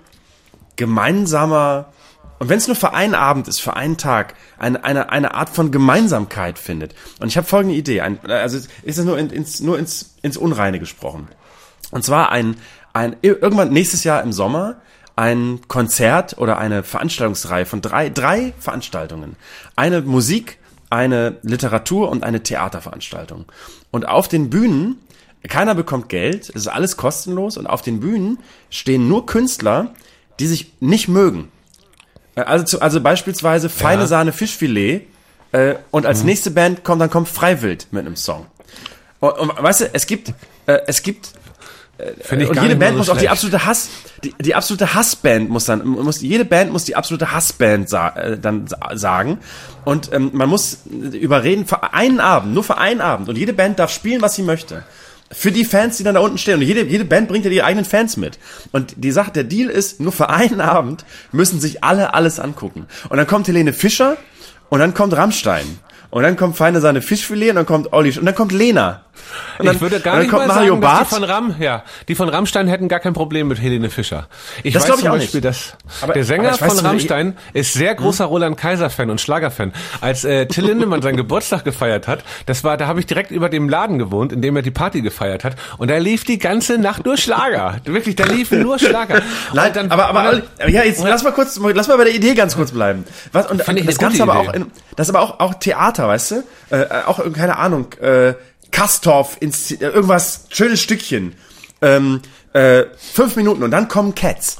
gemeinsamer, und wenn es nur für einen Abend ist, für einen Tag, eine eine eine Art von Gemeinsamkeit findet. Und ich habe folgende Idee, ein, also ist es nur, in, ins, nur ins, ins Unreine gesprochen. Und zwar ein, ein irgendwann nächstes Jahr im Sommer ein Konzert oder eine Veranstaltungsreihe von drei, drei Veranstaltungen. Eine Musik, eine Literatur und eine Theaterveranstaltung. Und auf den Bühnen, keiner bekommt Geld, es ist alles kostenlos und auf den Bühnen stehen nur Künstler, die sich nicht mögen. Also, zu, also beispielsweise Feine Ja. Sahne Fischfilet äh, und als Mhm. nächste Band kommt, dann kommt Freiwild mit einem Song. Und, und weißt du, es gibt, äh, es gibt Finde ich und gar jede nicht mal Band so muss auch die schlecht. absolute Hass, die, die absolute Hassband muss dann, muss, jede Band muss die absolute Hassband sa äh, dann sa sagen. Und ähm, man muss überreden für einen Abend, nur für einen Abend. Und jede Band darf spielen, was sie möchte. Für die Fans, die dann da unten stehen. Und jede, jede Band bringt ja ihre eigenen Fans mit. Und die Sache, der Deal ist, nur für einen Abend müssen sich alle alles angucken. Und dann kommt Helene Fischer und dann kommt Rammstein. Und dann kommt Feine Sahne Fischfilet und dann kommt Olli und dann kommt Lena. Und dann, Ich würde gar und dann nicht kommt mal Mario sagen, dass Barth. die von Ram, ja, die von Rammstein hätten gar kein Problem mit Helene Fischer. Ich Das weiß glaub ich zum auch Beispiel, nicht. dass Aber- der Sänger aber ich weiß von nicht, Rammstein ist sehr großer Roland Kaiser-Fan und Schlager-Fan. Als äh, Till Lindemann seinen Geburtstag gefeiert hat, das war, da habe ich direkt über dem Laden gewohnt, in dem er die Party gefeiert hat, und da lief die ganze Nacht nur Schlager. Wirklich, da liefen nur Schlager. Nein, Und dann- aber, aber, und dann- ja, jetzt lass mal kurz, lass mal bei der Idee ganz kurz bleiben. Was, und Fand ich das eine Ganze gute aber Idee. auch, in, das ist aber auch, auch Theater, weißt du? Äh, auch, keine Ahnung, äh, Kastorf, ins, äh, irgendwas, schönes Stückchen. Ähm, äh, fünf Minuten und dann kommen Cats.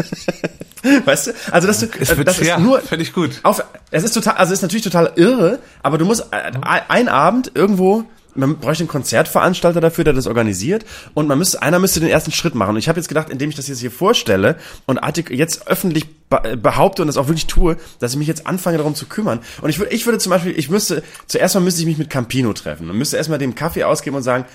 Weißt du? Also, das, Es äh, wird- das ist ja, nur, finde ich gut. Auf, es ist total, also es ist natürlich total irre, aber du musst äh, ein Abend irgendwo man bräuchte einen Konzertveranstalter dafür, der das organisiert und man müsste, einer müsste den ersten Schritt machen. Und ich habe jetzt gedacht, indem ich das jetzt hier vorstelle und jetzt öffentlich behaupte und das auch wirklich tue, dass ich mich jetzt anfange, darum zu kümmern. Und ich würde, ich würde zum Beispiel, ich müsste, zuerst mal müsste ich mich mit Campino treffen und müsste erstmal dem Kaffee ausgeben und sagen,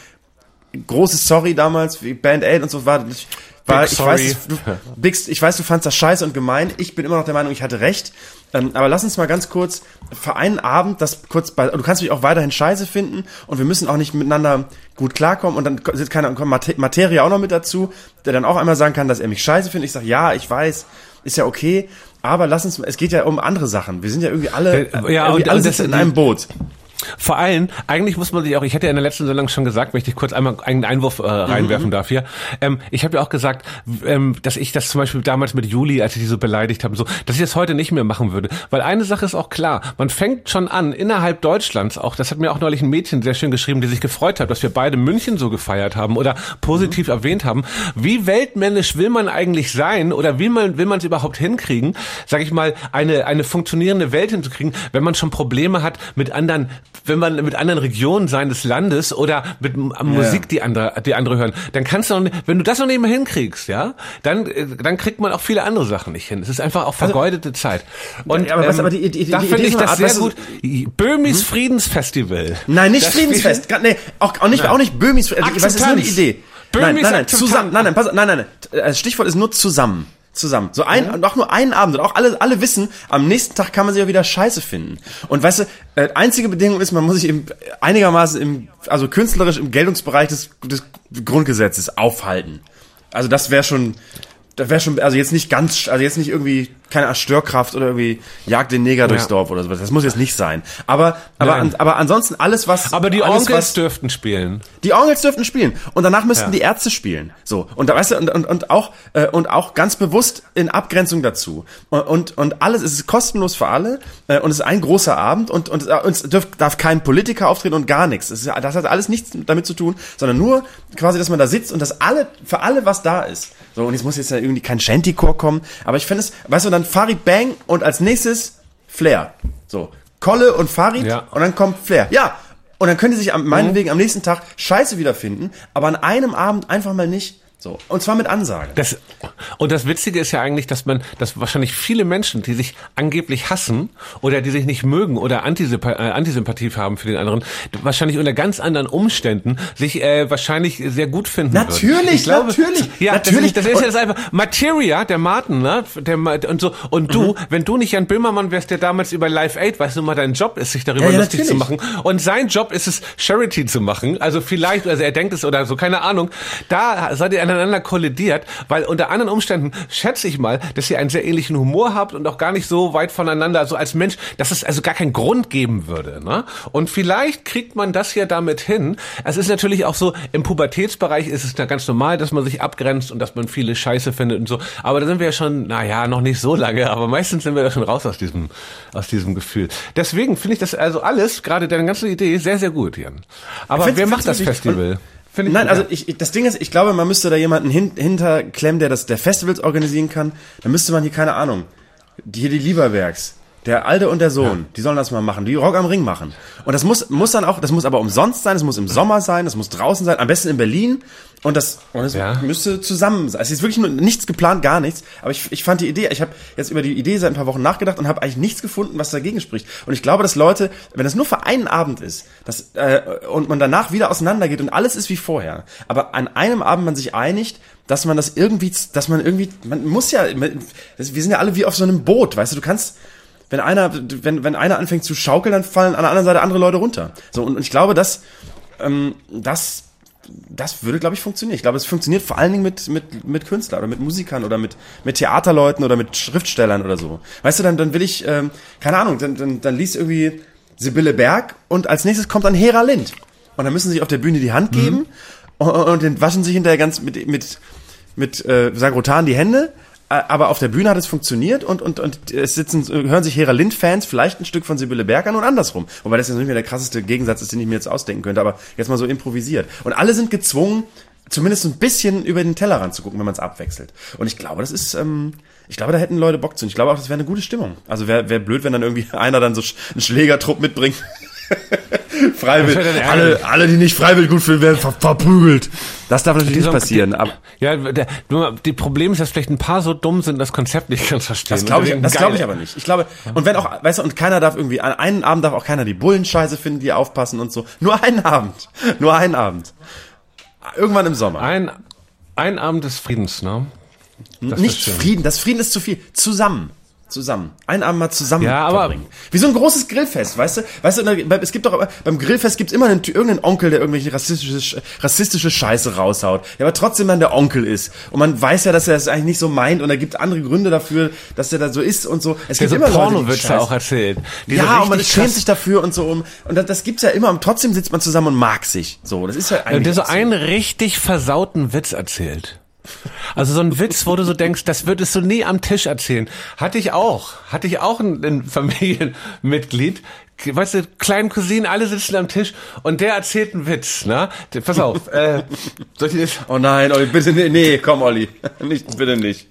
großes Sorry damals, wie Band Aid und so war, ich, war, ich weiß, du, Big, ich weiß, du fandst das scheiße und gemein. Ich bin immer noch der Meinung, ich hatte recht. Ähm, aber lass uns mal ganz kurz für einen Abend das kurz bei, du kannst mich auch weiterhin scheiße finden und wir müssen auch nicht miteinander gut klarkommen und dann kann, kommt Materia auch noch mit dazu, der dann auch einmal sagen kann, dass er mich scheiße findet. Ich sage, ja, ich weiß, ist ja okay, aber lass uns, es geht ja um andere Sachen. Wir sind ja irgendwie alle, ja, irgendwie und, alle und sitzen das, in einem Boot. Vor allem, eigentlich muss man sich auch, ich hätte ja in der letzten Sendung schon gesagt, wenn ich dich kurz einmal einen Einwurf äh, reinwerfen mhm. darf hier, ähm, ich habe ja auch gesagt, ähm, dass ich das zum Beispiel damals mit Juli, als ich die so beleidigt habe, so, dass ich das heute nicht mehr machen würde. Weil eine Sache ist auch klar, man fängt schon an, innerhalb Deutschlands auch, das hat mir auch neulich ein Mädchen sehr schön geschrieben, die sich gefreut hat, dass wir beide München so gefeiert haben oder positiv mhm. erwähnt haben. Wie weltmännisch will man eigentlich sein oder will man will man es überhaupt hinkriegen, sag ich mal, eine eine funktionierende Welt hinzukriegen, wenn man schon Probleme hat mit anderen, wenn man mit anderen Regionen seines Landes oder mit yeah. Musik, die andere, die andere hören, dann kannst du noch nicht, wenn du das noch nicht mehr hinkriegst, ja, dann, dann kriegt man auch viele andere Sachen nicht hin. Es ist einfach auch vergeudete also, Zeit. Und aber, was, ähm, aber die, die, die, da finde ich das sehr gut. Du, Böhmis hm? Friedensfestival. Nein, nicht das Friedensfest. Spiel, nee, auch, auch nicht, nein. auch nicht Böhmis. Also, was ist nur eine Idee? Böhmis nein, nein, nein, zusammen. Nein, nein, pass, nein, nein, nein. Das Stichwort ist nur zusammen. Zusammen. So ein, ja. auch nur einen Abend. Und auch alle, alle wissen, am nächsten Tag kann man sich ja wieder scheiße finden. Und weißt du, äh, einzige Bedingung ist, man muss sich im, einigermaßen im, also künstlerisch im Geltungsbereich des, des Grundgesetzes aufhalten. Also das wäre schon, das wäre schon, also jetzt nicht ganz, also jetzt nicht irgendwie, keine Art Störkraft oder irgendwie jagt den Neger ja. durchs Dorf oder sowas. Das muss jetzt nicht sein. Aber, aber, an, aber ansonsten alles, was... Aber die alles, Onkels was, dürften spielen. Die Onkels dürften spielen. Und danach müssten ja. die Ärzte spielen. So. Und da, weißt du, und, und, und auch, äh, und auch ganz bewusst in Abgrenzung dazu. Und, und, und alles, es ist kostenlos für alle, äh, und es ist ein großer Abend, und, und, und es darf, darf kein Politiker auftreten und gar nichts. Es ist, das hat alles nichts damit zu tun, sondern nur quasi, dass man da sitzt und dass alle, für alle, was da ist. So, und jetzt muss jetzt ja irgendwie kein Shanty-Chor kommen, aber ich finde es, weißt du, dann Farid Bang und als nächstes Flair. So, Kolle und Farid ja. und dann kommt Flair. Ja, und dann können die sich am, meinetwegen am nächsten Tag scheiße wiederfinden, aber an einem Abend einfach mal nicht. So, und zwar mit Ansage. Das, und das Witzige ist ja eigentlich, dass man, dass wahrscheinlich viele Menschen, die sich angeblich hassen oder die sich nicht mögen oder Antisymp- äh, Antisympathie haben für den anderen, wahrscheinlich unter ganz anderen Umständen sich äh, wahrscheinlich sehr gut finden natürlich, würden. Ich glaube, natürlich, ja, natürlich. Das ist, das ist ja das einfach. Materia, der Martin, ne, der und so. Und du, mhm. wenn du nicht Jan Böhmermann wärst, der damals über Live Aid, weißt du mal, dein Job ist, sich darüber ja, ja, lustig natürlich. zu machen. Und sein Job ist es, Charity zu machen. Also vielleicht, also er denkt es oder so, keine Ahnung. Da seid ihr aneinander kollidiert, weil unter anderen Umständen schätze ich mal, dass ihr einen sehr ähnlichen Humor habt und auch gar nicht so weit voneinander, also als Mensch, dass es also gar keinen Grund geben würde, ne? Und vielleicht kriegt man das ja damit hin. Es ist natürlich auch so, im Pubertätsbereich ist es da ganz normal, dass man sich abgrenzt und dass man viele Scheiße findet und so. Aber da sind wir ja schon, naja, noch nicht so lange, aber meistens sind wir da schon raus aus diesem, aus diesem Gefühl. Deswegen finde ich das also alles, gerade deine ganze Idee, sehr, sehr gut, Jan. Aber find's, wer macht das Festival? Ich Nein, gut, also ich, ich, das Ding ist, ich glaube, man müsste da jemanden hin, hinterklemmen, der das, der Festivals organisieren kann. Dann müsste man hier, keine Ahnung, die, hier die Lieberbergs, der Alte und der Sohn, ja. die sollen das mal machen, die Rock am Ring machen. Und das muss, muss dann auch, das muss aber umsonst sein, das muss im Sommer sein, das muss draußen sein, am besten in Berlin. Und das, und das ja. müsste zusammen sein. Es ist wirklich nur nichts geplant, gar nichts. Aber ich, ich fand die Idee, ich habe jetzt über die Idee seit ein paar Wochen nachgedacht und habe eigentlich nichts gefunden, was dagegen spricht. Und ich glaube, dass Leute, wenn das nur für einen Abend ist, dass, äh, und man danach wieder auseinandergeht und alles ist wie vorher, aber an einem Abend man sich einigt, dass man das irgendwie, dass man irgendwie, man muss ja, wir sind ja alle wie auf so einem Boot, weißt du, du kannst, wenn einer, wenn, wenn einer anfängt zu schaukeln, dann fallen an der anderen Seite andere Leute runter. So, und, und ich glaube, dass, ähm, das, das würde, glaube ich, funktionieren. Ich glaube, es funktioniert vor allen Dingen mit, mit, mit Künstlern oder mit Musikern oder mit, mit Theaterleuten oder mit Schriftstellern oder so. Weißt du, dann, dann will ich, ähm, keine Ahnung, dann, dann, dann liest irgendwie Sibylle Berg und als nächstes kommt dann Hera Lind. Und dann müssen sie sich auf der Bühne die Hand geben mhm. und, und dann waschen sich hinterher ganz mit, mit, mit, äh, Sagrotan die Hände. Aber auf der Bühne hat es funktioniert und, und, und es sitzen, hören sich Hera Lind-Fans vielleicht ein Stück von Sibylle Berg an und andersrum. Wobei das jetzt nicht mehr der krasseste Gegensatz ist, den ich mir jetzt ausdenken könnte, aber jetzt mal so improvisiert. Und alle sind gezwungen, zumindest ein bisschen über den Tellerrand zu gucken, wenn man es abwechselt. Und ich glaube, das ist, ähm, ich glaube, da hätten Leute Bock zu. Und ich glaube auch, das wäre eine gute Stimmung. Also wäre wär blöd, wenn dann irgendwie einer dann so einen Schlägertrupp mitbringt. Freiwillig. Alle, alle, die nicht freiwillig gut finden, werden ver verprügelt. Das darf natürlich nicht passieren. Die, aber ja, der, nur die Problem ist, dass vielleicht ein paar so dumm sind, das Konzept nicht ganz verstehen. Das glaube ich, das glaube ich aber nicht. Ich glaube, und wenn auch, weißt du, und keiner darf irgendwie, an einen Abend darf auch keiner die Bullenscheiße finden, die aufpassen und so. Nur einen Abend. Nur einen Abend. Irgendwann im Sommer. Ein, ein Abend des Friedens, ne? Das nicht Frieden, das Frieden ist zu viel. Zusammen. Zusammen. Einen Abend mal zusammen ja, aber verbringen. Wie so ein großes Grillfest, weißt du? Weißt du, es gibt doch, beim Grillfest gibt's immer einen, irgendeinen Onkel, der irgendwelche rassistische, rassistische Scheiße raushaut, der aber trotzdem dann der Onkel ist. Und man weiß ja, dass er das eigentlich nicht so meint und er gibt andere Gründe dafür, dass er da so ist und so. Es der gibt so immer Pornowitze auch erzählt. Ja, und man schämt sich dafür und so. Und das, das gibt's ja immer und trotzdem sitzt man zusammen und mag sich. So, das ist ja eigentlich. Der so einen richtig versauten Witz erzählt. Also so ein Witz, wo du so denkst, das würdest du nie am Tisch erzählen. Hatte ich auch. Hatte ich auch ein, ein Familienmitglied. Weißt du, kleinen Cousinen, alle sitzen am Tisch und der erzählt einen Witz, ne? Pass auf. äh, soll ich das? Oh nein, Olli, bitte, nee, nee komm, Olli. Nicht, bitte nicht.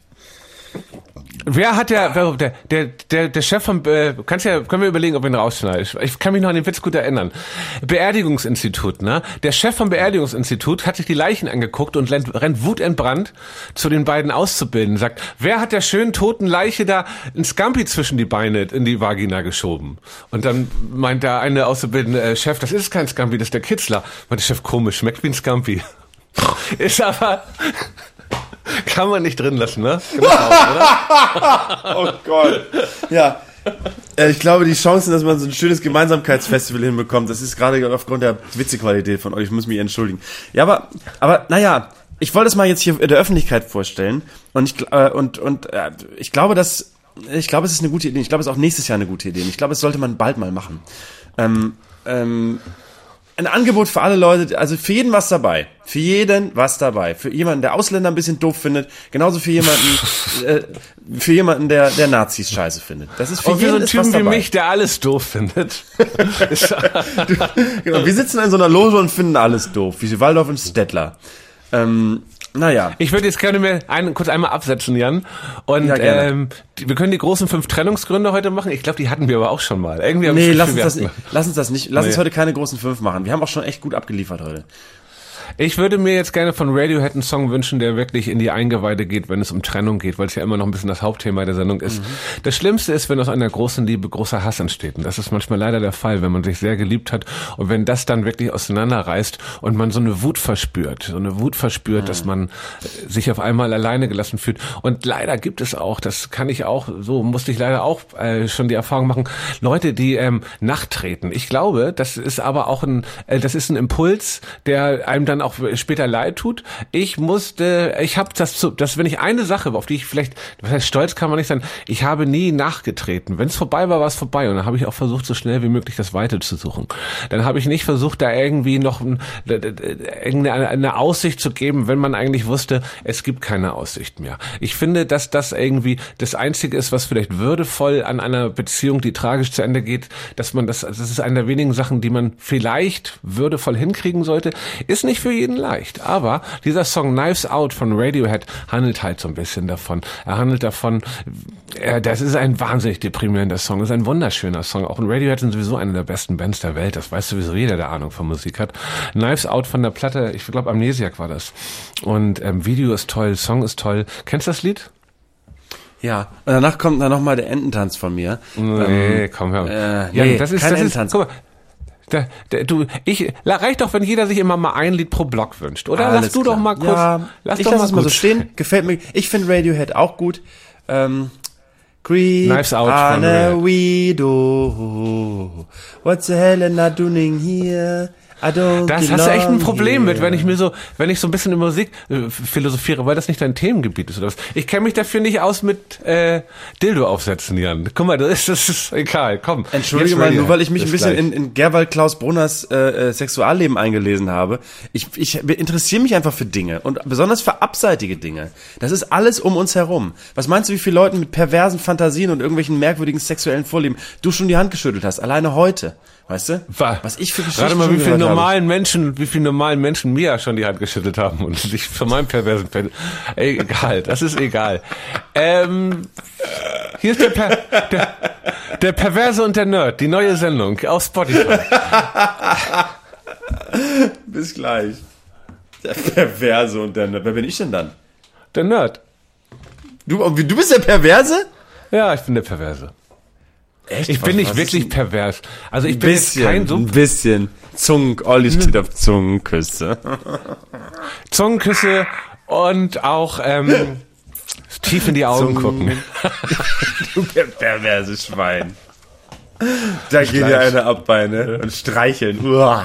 Wer hat der, der, der, der, der Chef vom, äh, kannst ja, können wir überlegen, ob wir ihn rausschneiden. Ich kann mich noch an den Witz gut erinnern. Beerdigungsinstitut, ne? Der Chef vom Beerdigungsinstitut hat sich die Leichen angeguckt und rennt, rennt wutentbrannt zu den beiden Auszubildenden, sagt, wer hat der schönen toten Leiche da ein Scampi zwischen die Beine in die Vagina geschoben? Und dann meint der eine Auszubildende, äh, Chef, das ist kein Scampi, das ist der Kitzler. Meint der Chef, komisch, schmeckt wie ein Scampi. Ist aber, kann man nicht drin lassen, ne? Genau, oder? Oh Gott. Ja. Ich glaube, die Chancen, dass man so ein schönes Gemeinsamkeitsfestival hinbekommt, das ist gerade aufgrund der Witzequalität von euch, ich muss mich entschuldigen. Ja, aber, aber, naja, ich wollte es mal jetzt hier in der Öffentlichkeit vorstellen und ich, äh, und, und, äh, ich glaube, dass, ich glaube, es ist eine gute Idee. Ich glaube, es ist auch nächstes Jahr eine gute Idee. Ich glaube, es sollte man bald mal machen. Ähm, ähm, Ein Angebot für alle Leute, also für jeden was dabei. Für jeden was dabei. Für jemanden, der Ausländer ein bisschen doof findet, genauso für jemanden, äh, für jemanden, der, der Nazis scheiße findet. Das ist für und jeden für so einen ist Typen was wie mich, der alles doof findet. du, genau, wir sitzen in so einer Loge und finden alles doof, wie Waldorf und Stettler. Ähm, Naja. Ich würde jetzt gerne mir einen, kurz einmal absetzen, Jan. Und ja, ähm, die, wir können die großen fünf Trennungsgründe heute machen. Ich glaube, die hatten wir aber auch schon mal. Irgendwie nee, lass uns, das nicht, lass uns das nicht. Lass nee. uns heute keine großen fünf machen. Wir haben auch schon echt gut abgeliefert heute. Ich würde mir jetzt gerne von Radiohead einen Song wünschen, der wirklich in die Eingeweide geht, wenn es um Trennung geht, weil es ja immer noch ein bisschen das Hauptthema der Sendung ist. Mhm. Das Schlimmste ist, wenn aus einer großen Liebe großer Hass entsteht. Und das ist manchmal leider der Fall, wenn man sich sehr geliebt hat und wenn das dann wirklich auseinanderreißt und man so eine Wut verspürt, so eine Wut verspürt, mhm. dass man sich auf einmal alleine gelassen fühlt. Und leider gibt es auch, das kann ich auch, so musste ich leider auch äh, schon die Erfahrung machen, Leute, die ähm, nachtreten. Ich glaube, das ist aber auch ein, äh, das ist ein Impuls, der einem dann auch später leid tut. Ich musste, ich habe das, zu, das, wenn ich eine Sache, auf die ich vielleicht, was heißt stolz kann man nicht sein, ich habe nie nachgetreten. Wenn es vorbei war, war es vorbei. Und dann habe ich auch versucht, so schnell wie möglich das Weite zu suchen. Dann habe ich nicht versucht, da irgendwie noch ein, irgendeine eine Aussicht zu geben, wenn man eigentlich wusste, es gibt keine Aussicht mehr. Ich finde, dass das irgendwie das Einzige ist, was vielleicht würdevoll an einer Beziehung, die tragisch zu Ende geht, dass man das, das ist eine der wenigen Sachen, die man vielleicht würdevoll hinkriegen sollte. Ist nicht für jeden leicht, aber dieser Song Knives Out von Radiohead handelt halt so ein bisschen davon. Er handelt davon, äh, das ist ein wahnsinnig deprimierender Song, das ist ein wunderschöner Song. Auch in Radiohead sind sowieso eine der besten Bands der Welt, das weiß sowieso jeder, der Ahnung von Musik hat. Knives Out von der Platte, ich glaube Amnesiac war das. Und ähm, Video ist toll, Song ist toll. Kennst du das Lied? Ja, und danach kommt dann nochmal der Ententanz von mir. Nee, ähm, komm hör. Äh, ja, nee, das ist, kein das Ententanz. Ist, guck mal, Da, da, du, ich, reicht doch, wenn jeder sich immer mal ein Lied pro Block wünscht, oder? Alles lass du klar. doch mal kurz, ja, lass ich doch lass mal es mal so gut. stehen, gefällt mir. Ich finde Radiohead auch gut. Ähm, Creep Knives Out on von a Radiohead. widow. What's the hell am I doing here? I don't Das hast du echt ein belong Problem here. mit, wenn ich mir so, wenn ich so ein bisschen in Musik äh, philosophiere, weil das nicht dein Themengebiet ist oder was. Ich kenne mich dafür nicht aus mit äh, Dildo aufsetzen, Jan. Guck mal, das ist, das ist egal. Komm. Entschuldige jetzt mal, Radiohead. nur weil ich mich ein Bis bisschen gleich. in, in Gerwald Klaus Brunners äh, äh, Sexualleben eingelesen habe. Ich, ich interessiere mich einfach für Dinge und besonders für abseitige Dinge. Das ist alles um uns herum. Was meinst du, wie viele Leute mit perversen Fantasien und irgendwelchen merkwürdigen sexuellen Vorlieben du schon die Hand geschüttelt hast? Alleine heute. Weißt du? Was ich für Geschichten Warte mal, schon wie viele gehört normalen Menschen, wie viele normalen Menschen mir schon die Hand geschüttelt haben und sich von meinem perversen Fan. Ey, egal, das ist egal. Ähm, hier ist der, per, der, Der Perverse und der Nerd, die neue Sendung auf Spotify. Bis gleich. Der Perverse und der Nerd. Wer bin ich denn dann? Der Nerd. Du, du bist der Perverse? Ja, ich bin der Perverse. Echt? Ich was, bin nicht was wirklich ein pervers. Also ich ein bin bisschen, jetzt kein so... Ein bisschen. Zungen, Olli steht auf Zungenküsse. Zungenküsse und auch ähm, tief in die Augen Zungen. gucken. Du perverse Schwein. Da geht dir eine ab, Beine. Und streicheln. Uah.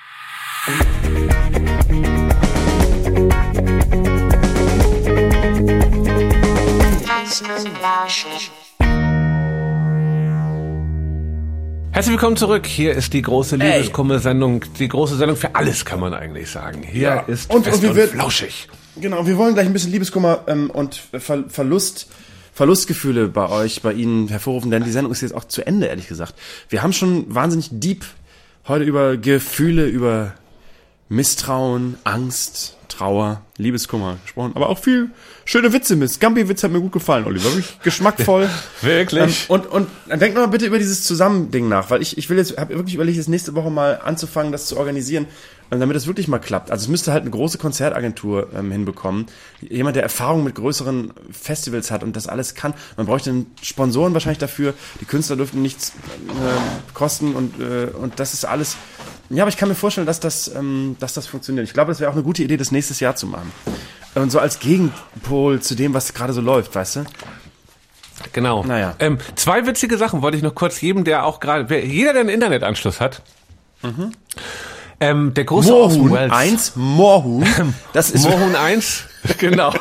Herzlich willkommen zurück. Hier ist die große Liebeskummer-Sendung. Die große Sendung für alles, kann man eigentlich sagen. Hier Ja. ist Und- fest und wir und wird- flauschig. Genau, wir wollen gleich ein bisschen Liebeskummer ähm, und Ver Verlust, Verlustgefühle bei euch, bei Ihnen hervorrufen, denn die Sendung ist jetzt auch zu Ende, ehrlich gesagt. Wir haben schon wahnsinnig deep heute über Gefühle, über Misstrauen, Angst, Trauer, Liebeskummer gesprochen, aber auch viel schöne Witze mit. Scampi-Witz hat mir gut gefallen, Oliver. Wirklich geschmackvoll. Wirklich? Ähm, und, und dann denkt mal bitte über dieses Zusammending nach, weil ich, ich will jetzt, habe wirklich überlegt, jetzt nächste Woche mal anzufangen, das zu organisieren, ähm, damit das wirklich mal klappt. Also es müsste halt eine große Konzertagentur ähm, hinbekommen. Jemand, der Erfahrung mit größeren Festivals hat und das alles kann. Man bräuchte einen Sponsoren wahrscheinlich dafür. Die Künstler dürften nichts äh, kosten und, äh, und das ist alles. Ja, aber ich kann mir vorstellen, dass das, ähm, dass das funktioniert. Ich glaube, das wäre auch eine gute Idee, das nächstes Jahr zu machen. Und so als Gegenpol zu dem, was gerade so läuft, weißt du? Genau. Naja. Ähm, zwei witzige Sachen wollte ich noch kurz jedem, der auch gerade, wer- jeder, der einen Internetanschluss hat, Mhm. ähm, der große Orson Moorhuhn Welles. eins, Moorhuhn. Das ist Moorhuhn eins, genau.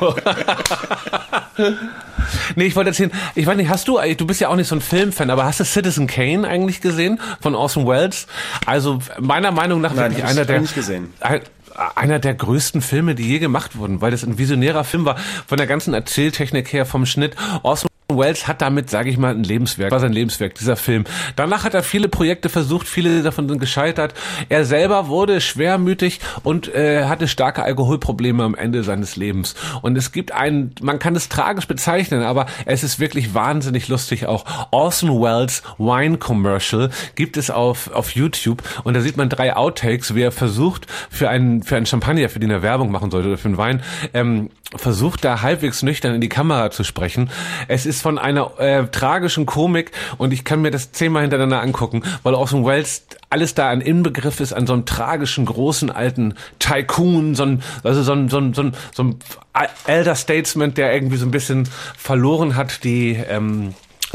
Nee, ich wollte erzählen, ich weiß nicht, hast du, du bist ja auch nicht so ein Filmfan, aber hast du Citizen Kane eigentlich gesehen von Orson Welles? Also meiner Meinung nach Nein, wirklich hab ich einer der nicht gesehen. ein, einer der größten Filme, die je gemacht wurden, weil das ein visionärer Film war, von der ganzen Erzähltechnik her, vom Schnitt. Orson Welles hat damit, sage ich mal, ein Lebenswerk, war sein Lebenswerk, dieser Film. Danach hat er viele Projekte versucht, viele davon sind gescheitert. Er selber wurde schwermütig und äh, hatte starke Alkoholprobleme am Ende seines Lebens. Und es gibt einen, man kann es tragisch bezeichnen, aber es ist wirklich wahnsinnig lustig auch. Orson Welles Wine Commercial gibt es auf auf YouTube und da sieht man drei Outtakes, wie er versucht für einen für einen Champagner, für den er Werbung machen sollte oder für einen Wein, ähm, versucht da halbwegs nüchtern in die Kamera zu sprechen. Es ist von einer äh, tragischen Komik und ich kann mir das zehnmal hintereinander angucken, weil Orson Welles alles da ein Inbegriff ist an so einem tragischen, großen, alten Tycoon, so ein, also so ein, so ein, so ein, so ein Elder Statesman, der irgendwie so ein bisschen verloren hat, die, ähm,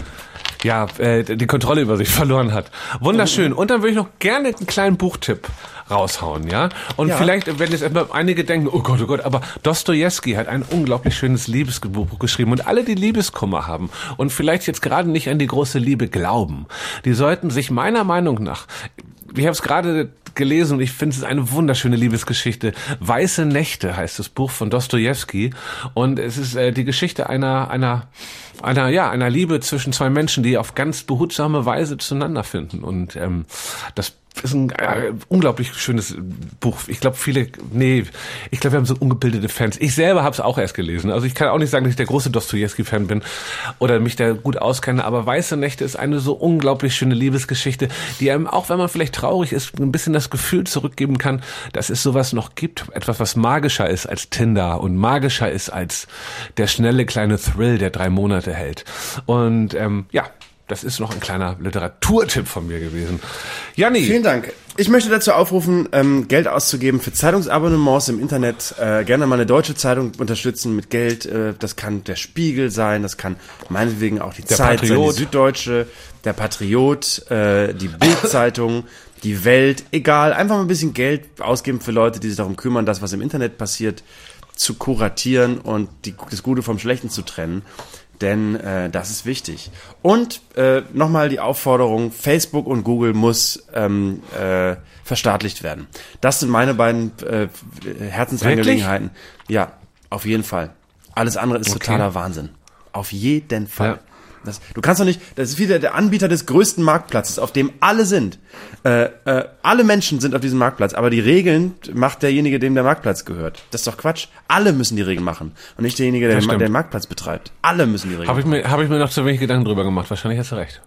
ja, äh, die Kontrolle über sich verloren hat. Wunderschön. Und dann würde ich noch gerne einen kleinen Buchtipp raushauen, ja? Und Ja. vielleicht werden jetzt einige denken, oh Gott, oh Gott, aber Dostojewski hat ein unglaublich schönes Liebesbuch geschrieben und alle, die Liebeskummer haben und vielleicht jetzt gerade nicht an die große Liebe glauben, die sollten sich meiner Meinung nach, ich habe es gerade gelesen und ich finde es eine wunderschöne Liebesgeschichte. Weiße Nächte heißt das Buch von Dostojewski und es ist äh, die Geschichte einer einer einer ja einer Liebe zwischen zwei Menschen, die auf ganz behutsame Weise zueinander finden und ähm, das ist ein äh, unglaublich schönes Buch. Ich glaube, viele, nee, ich glaube, wir haben so ungebildete Fans. Ich selber habe es auch erst gelesen. Also ich kann auch nicht sagen, dass ich der große Dostojewski-Fan bin oder mich da gut auskenne, aber Weiße Nächte ist eine so unglaublich schöne Liebesgeschichte, die einem, auch wenn man vielleicht traurig ist, ein bisschen das Gefühl zurückgeben kann, dass es sowas noch gibt. Etwas, was magischer ist als Tinder und magischer ist als der schnelle kleine Thrill, der drei Monate hält. Und ähm, ja, das ist noch ein kleiner Literaturtipp von mir gewesen. Janni. Vielen Dank. Ich möchte dazu aufrufen, ähm, Geld auszugeben für Zeitungsabonnements im Internet. Äh, gerne mal eine deutsche Zeitung unterstützen mit Geld. Äh, das kann der Spiegel sein, das kann meinetwegen auch die Der Zeit Patriot. sein, die Süddeutsche, der Patriot, äh, die Bild-Zeitung, die Welt. Egal, einfach mal ein bisschen Geld ausgeben für Leute, die sich darum kümmern, das, was im Internet passiert, zu kuratieren und die, das Gute vom Schlechten zu trennen. Denn äh, das ist wichtig. Und äh, nochmal die Aufforderung, Facebook und Google muss ähm, äh, verstaatlicht werden. Das sind meine beiden äh, Herzensangelegenheiten. Ja, auf jeden Fall. Alles andere ist Okay. totaler Wahnsinn. Auf jeden Fall. Ja. Das, du kannst doch nicht, das ist wieder der Anbieter des größten Marktplatzes, auf dem alle sind. Äh, äh, alle Menschen sind auf diesem Marktplatz, aber die Regeln macht derjenige, dem der Marktplatz gehört. Das ist doch Quatsch. Alle müssen die Regeln machen und nicht derjenige, der Das den, stimmt. den Marktplatz betreibt. Alle müssen die Regeln Habe ich machen. mir, habe ich mir noch zu wenig Gedanken drüber gemacht. Wahrscheinlich hast du recht.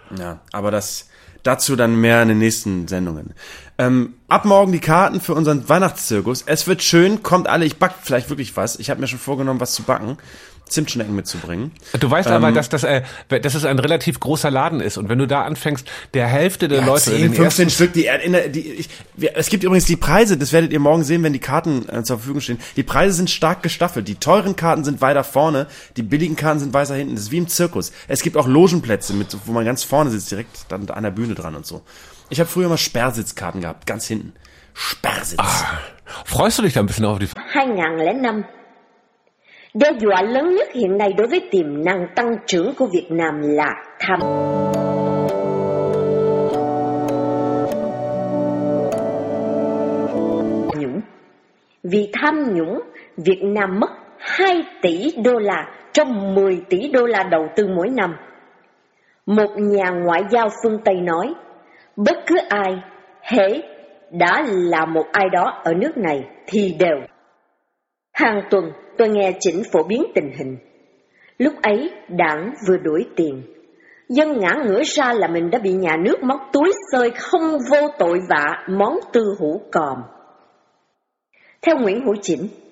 Ja, aber das dazu dann mehr in den nächsten Sendungen. Ähm, ab morgen die Karten für unseren Weihnachtszirkus. Es wird schön, kommt alle, ich back vielleicht wirklich was. Ich habe mir schon vorgenommen, was zu backen. Zimtschnecken mitzubringen. Du weißt ähm, aber, dass das, äh, dass es ein relativ großer Laden ist und wenn du da anfängst, der Hälfte der ja, Leute... zehn, fünfzehn Stück, die, in der, die ich, wir, es gibt übrigens die Preise, das werdet ihr morgen sehen, wenn die Karten äh, zur Verfügung stehen. Die Preise sind stark gestaffelt. Die teuren Karten sind weiter vorne, die billigen Karten sind weiter hinten. Das ist wie im Zirkus. Es gibt auch Logenplätze, mit, wo man ganz vorne sitzt, direkt dann an der Bühne dran und so. Ich habe früher mal Sperrsitzkarten gehabt, ganz hinten. Sperrsitz. Ah, freust du dich da ein bisschen auf die... hai không không năm Đe dọa lớn nhất hiện nay đối với tiềm năng tăng trưởng của Việt Nam là tham nhũng. Vì tham nhũng, Việt Nam mất hai tỷ đô la trong mười tỷ đô la đầu tư mỗi năm. Một nhà ngoại giao phương Tây nói, bất cứ ai hễ đã là một ai đó ở nước này thì đều. Hàng tuần tôi nghe Chỉnh phổ biến tình hình. Lúc ấy đảng vừa đuổi tiền, dân ngã ngửa ra là mình đã bị nhà nước móc túi xơi không vô tội vạ món tư hữu còm. Theo Nguyễn Hữu Chỉnh,